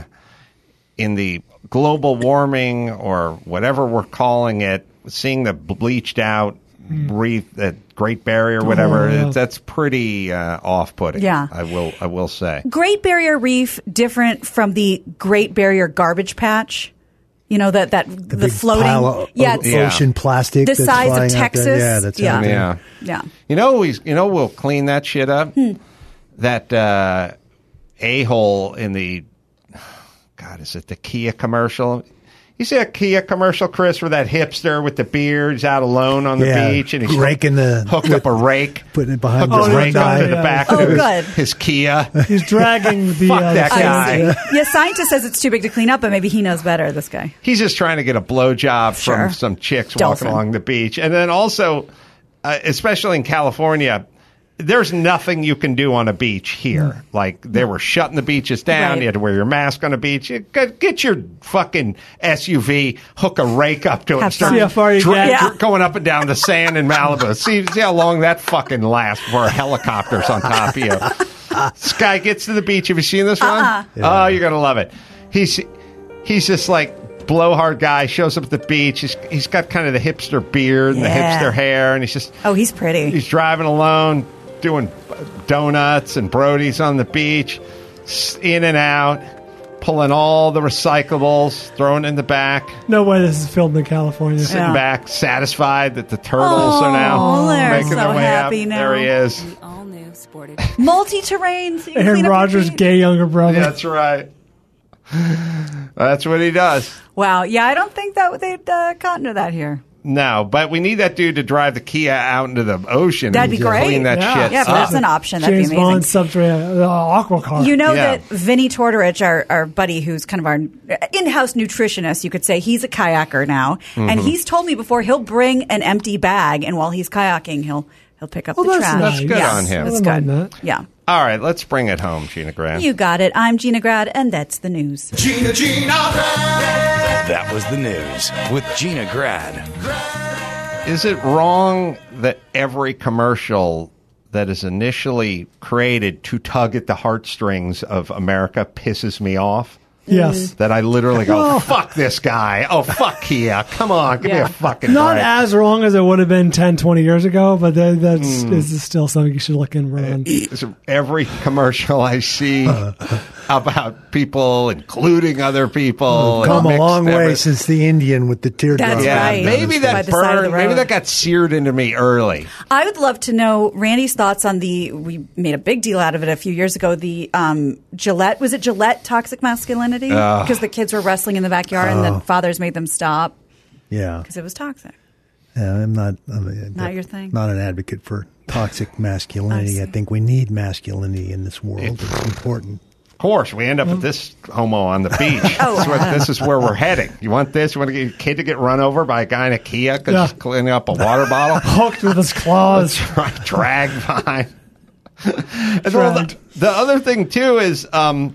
in the global warming or whatever we're calling it, seeing the bleached out reef, that Great Barrier, whatever, Oh, yeah. that's pretty uh, off-putting. Yeah. I will I will say. Great Barrier Reef different from the Great Barrier Garbage Patch. You know that that the, big floating, pile of yeah, o- it's ocean plastic the that's size of flying out there. Texas. Yeah, that's yeah, out there. Yeah. yeah. You know, we you know we'll clean that shit up. Hmm. That uh, a hole in the God, is it the Kia commercial? You see a Kia commercial, Chris, where that hipster with the beard's out alone on the Yeah, beach and he's raking the- hooked up a rake, putting it behind hooked his a one rake eye. onto the Yeah. back Oh, of his, good. his Kia. He's dragging the. Fuck uh, that the- guy. I see. Yeah, scientist says it's too big to clean up, but maybe he knows better. This guy. He's just trying to get a blowjob Sure. from some chicks Dolphin. walking along the beach. And then also, uh, especially in California, there's nothing you can do on a beach here. Like, they were shutting the beaches down. Right. You had to wear your mask on a beach. You get, get your fucking S U V, hook a rake up to it, Have and start fun. See how far you dra- get. Yeah. dra- going up and down the sand in Malibu. see, see how long that fucking lasts before a helicopter's on top of you. This guy gets to the beach. Have you seen this Uh-uh. one? Oh, you're going to love it. He's he's just like blowhard guy, shows up at the beach. He's, he's got kind of the hipster beard and Yeah. the hipster hair, and he's just Oh, he's pretty. he's driving alone, doing donuts and Brodies on the beach, s- in and out, pulling all the recyclables, throwing it in the back, No way this is filmed in California. sitting Yeah. back, satisfied that the turtles Oh, are now they're making so their way happy up. now. There he is. All new sported. Multi-terrain. So you can Aaron clean up your Rodgers' feet. gay younger brother. That's right. That's what he does. Wow. Yeah, I don't think that they'd uh, cotton to that here. No, but we need that dude to drive the Kia out into the ocean. That'd be and great. Clean that Yeah. shit. Yeah, if up. that's an option, that'd James be Bond amazing. subterranean uh, aqua car. You know Yeah. that Vinny Tortorich, our, our buddy who's kind of our in-house nutritionist, you could say, he's a kayaker now. Mm-hmm. And he's told me before he'll bring an empty bag, and while he's kayaking, he'll he'll pick up Oh, the that's trash. nice. That's good yeah, on him. That's I don't good. mind that. Yeah. All right, let's bring it home, Gina Grant. You got it. I'm Gina Grad, and that's the news. Gina, Gina Grad. That was the news with Gina Grad. Is it wrong that every commercial that is initially created to tug at the heartstrings of America pisses me off? Yes. That I literally go, Well- fuck this guy. Oh, fuck Kia. Come on, give me Yeah. a fucking Not break. as wrong as it would have been ten, twenty years ago, but that, that's Hmm. is still something you should look in on. So every commercial I see about people, including other people, Come a mixed long way every- since the Indian with the teardrop. That's Yeah, right. maybe By that the side of the burned. Maybe road. that got seared into me early. I would love to know Randy's thoughts on the, we made a big deal out of it a few years ago, the um, Gillette, was it Gillette toxic masculinity? Because the kids were wrestling in the backyard and the fathers made them stop Yeah. because it was toxic. Yeah, I'm not. I'm a, Not your thing? Not an advocate for toxic masculinity. I I, see. think we need masculinity in this world. It's important. Of course, we end up with this homo on the beach. Oh. This, is where, this is where we're heading. You want this? You want to get your kid to get run over by a guy in a Kia because Yeah. he's cleaning up a water bottle? Hooked with his claws. Right, dragged behind. And well, the, the other thing too is um,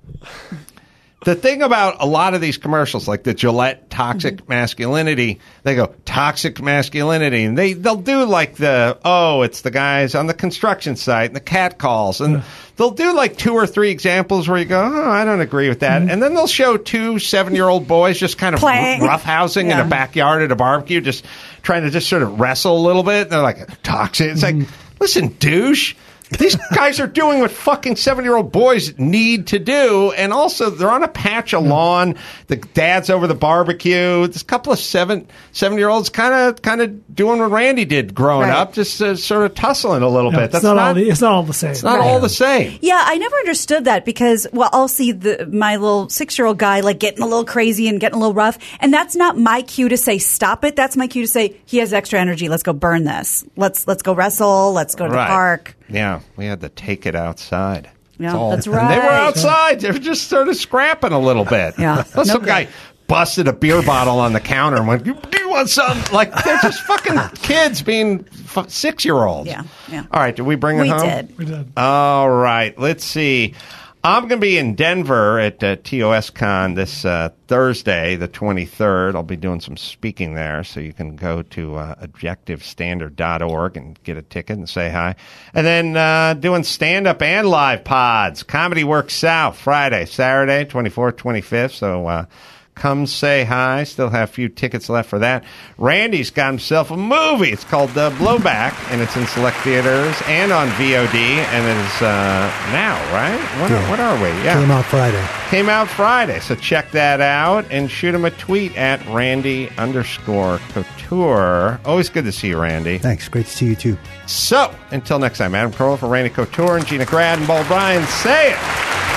the thing about a lot of these commercials, like the Gillette toxic masculinity. They go toxic masculinity, and they they'll do like the oh, it's the guys on the construction site and the cat calls, and they'll do like two or three examples where you go, oh, I don't agree with that, and then they'll show two seven-year-old boys just kind of Playing. roughhousing in Yeah. a backyard at a barbecue, just trying to just sort of wrestle a little bit. And they're like toxic. It's like, listen, douche. These guys are doing what fucking seven-year-old boys need to do, and also they're on a patch of lawn. The dad's over the barbecue. This couple of seven seven-year-olds kind of kind of doing what Randy did growing Right. up, just uh, sort of tussling a little Yeah, bit. it's That's not, not, all the, it's not all the same. it's not all the same. Yeah, I never understood that because, well, I'll see the my little six-year-old guy like getting a little crazy and getting a little rough, and that's not my cue to say stop it. That's my cue to say he has extra energy. Let's go burn this. Let's let's go wrestle. Let's go to Right. the park. Yeah, we had to take it outside. Yeah, all. that's And they were right. outside. They were just sort of scrapping a little bit. Yeah. Well, some No good. guy busted a beer bottle on the counter and went, "You, do you want some?" Like they're just fucking kids being f- six-year-olds. Yeah, yeah. All right, did we bring it We home? did. We did. All right, let's see. I'm going to be in Denver at uh, T O S Con this uh, Thursday, the twenty-third. I'll be doing some speaking there, so you can go to uh, objective standard dot org and get a ticket and say hi. And then uh, doing stand-up and live pods. Comedy Works South, Friday, Saturday, twenty-fourth, twenty-fifth. So uh, come say hi. Still have a few tickets left for that. Randy's got himself a movie. It's called uh, Blowback, and it's in select theaters and on V O D, and it is uh, now, right? What, Yeah. are, what are we? Yeah. Came out Friday. Came out Friday, so check that out and shoot him a tweet at Randy underscore Couture. Always good to see you, Randy. Thanks. Great to see you too. So, until next time, Adam Carolla for Randy Couture and Gina Grad and Paul Bryan, say it.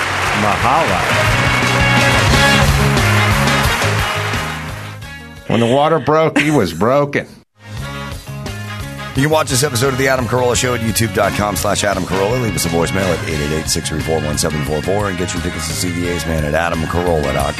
Mahala. When the water broke, he was broken. You can watch this episode of The Adam Carolla Show at youtube.com slash Adam Carolla. Leave us a voicemail at eight eight eight, six three four, one seven four four and get your tickets to see the A's Man at adam carolla dot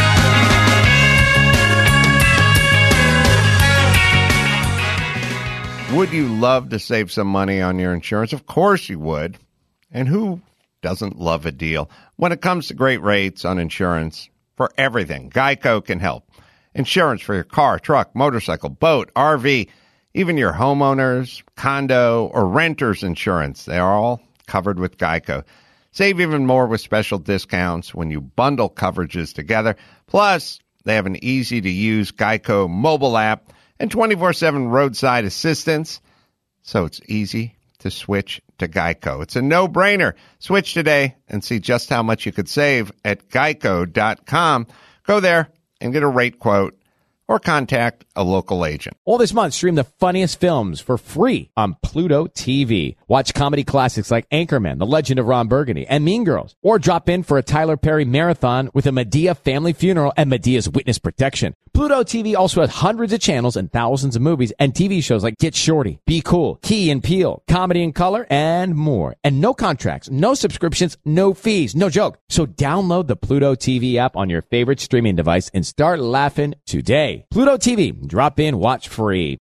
com. Would you love to save some money on your insurance? Of course you would. And who doesn't love a deal? When it comes to great rates on insurance for everything, Geico can help. Insurance for your car, truck, motorcycle, boat, R V, even your homeowners, condo, or renter's insurance. They are all covered with Geico. Save even more with special discounts when you bundle coverages together. Plus, they have an easy-to-use Geico mobile app and twenty-four seven roadside assistance, so it's easy to switch to Geico. It's a no-brainer. Switch today and see just how much you could save at geico dot com. Go there and get a rate quote or contact a local agent. All this month, stream the funniest films for free on Pluto T V. Watch comedy classics like Anchorman, The Legend of Ron Burgundy, and Mean Girls. Or drop in for a Tyler Perry marathon with a Medea family funeral and Medea's witness protection. Pluto T V also has hundreds of channels and thousands of movies and T V shows like Get Shorty, Be Cool, Key and Peele, Comedy in Color, and more. And no contracts, no subscriptions, no fees, no joke. So download the Pluto T V app on your favorite streaming device and start laughing today. Pluto T V, drop in, watch free.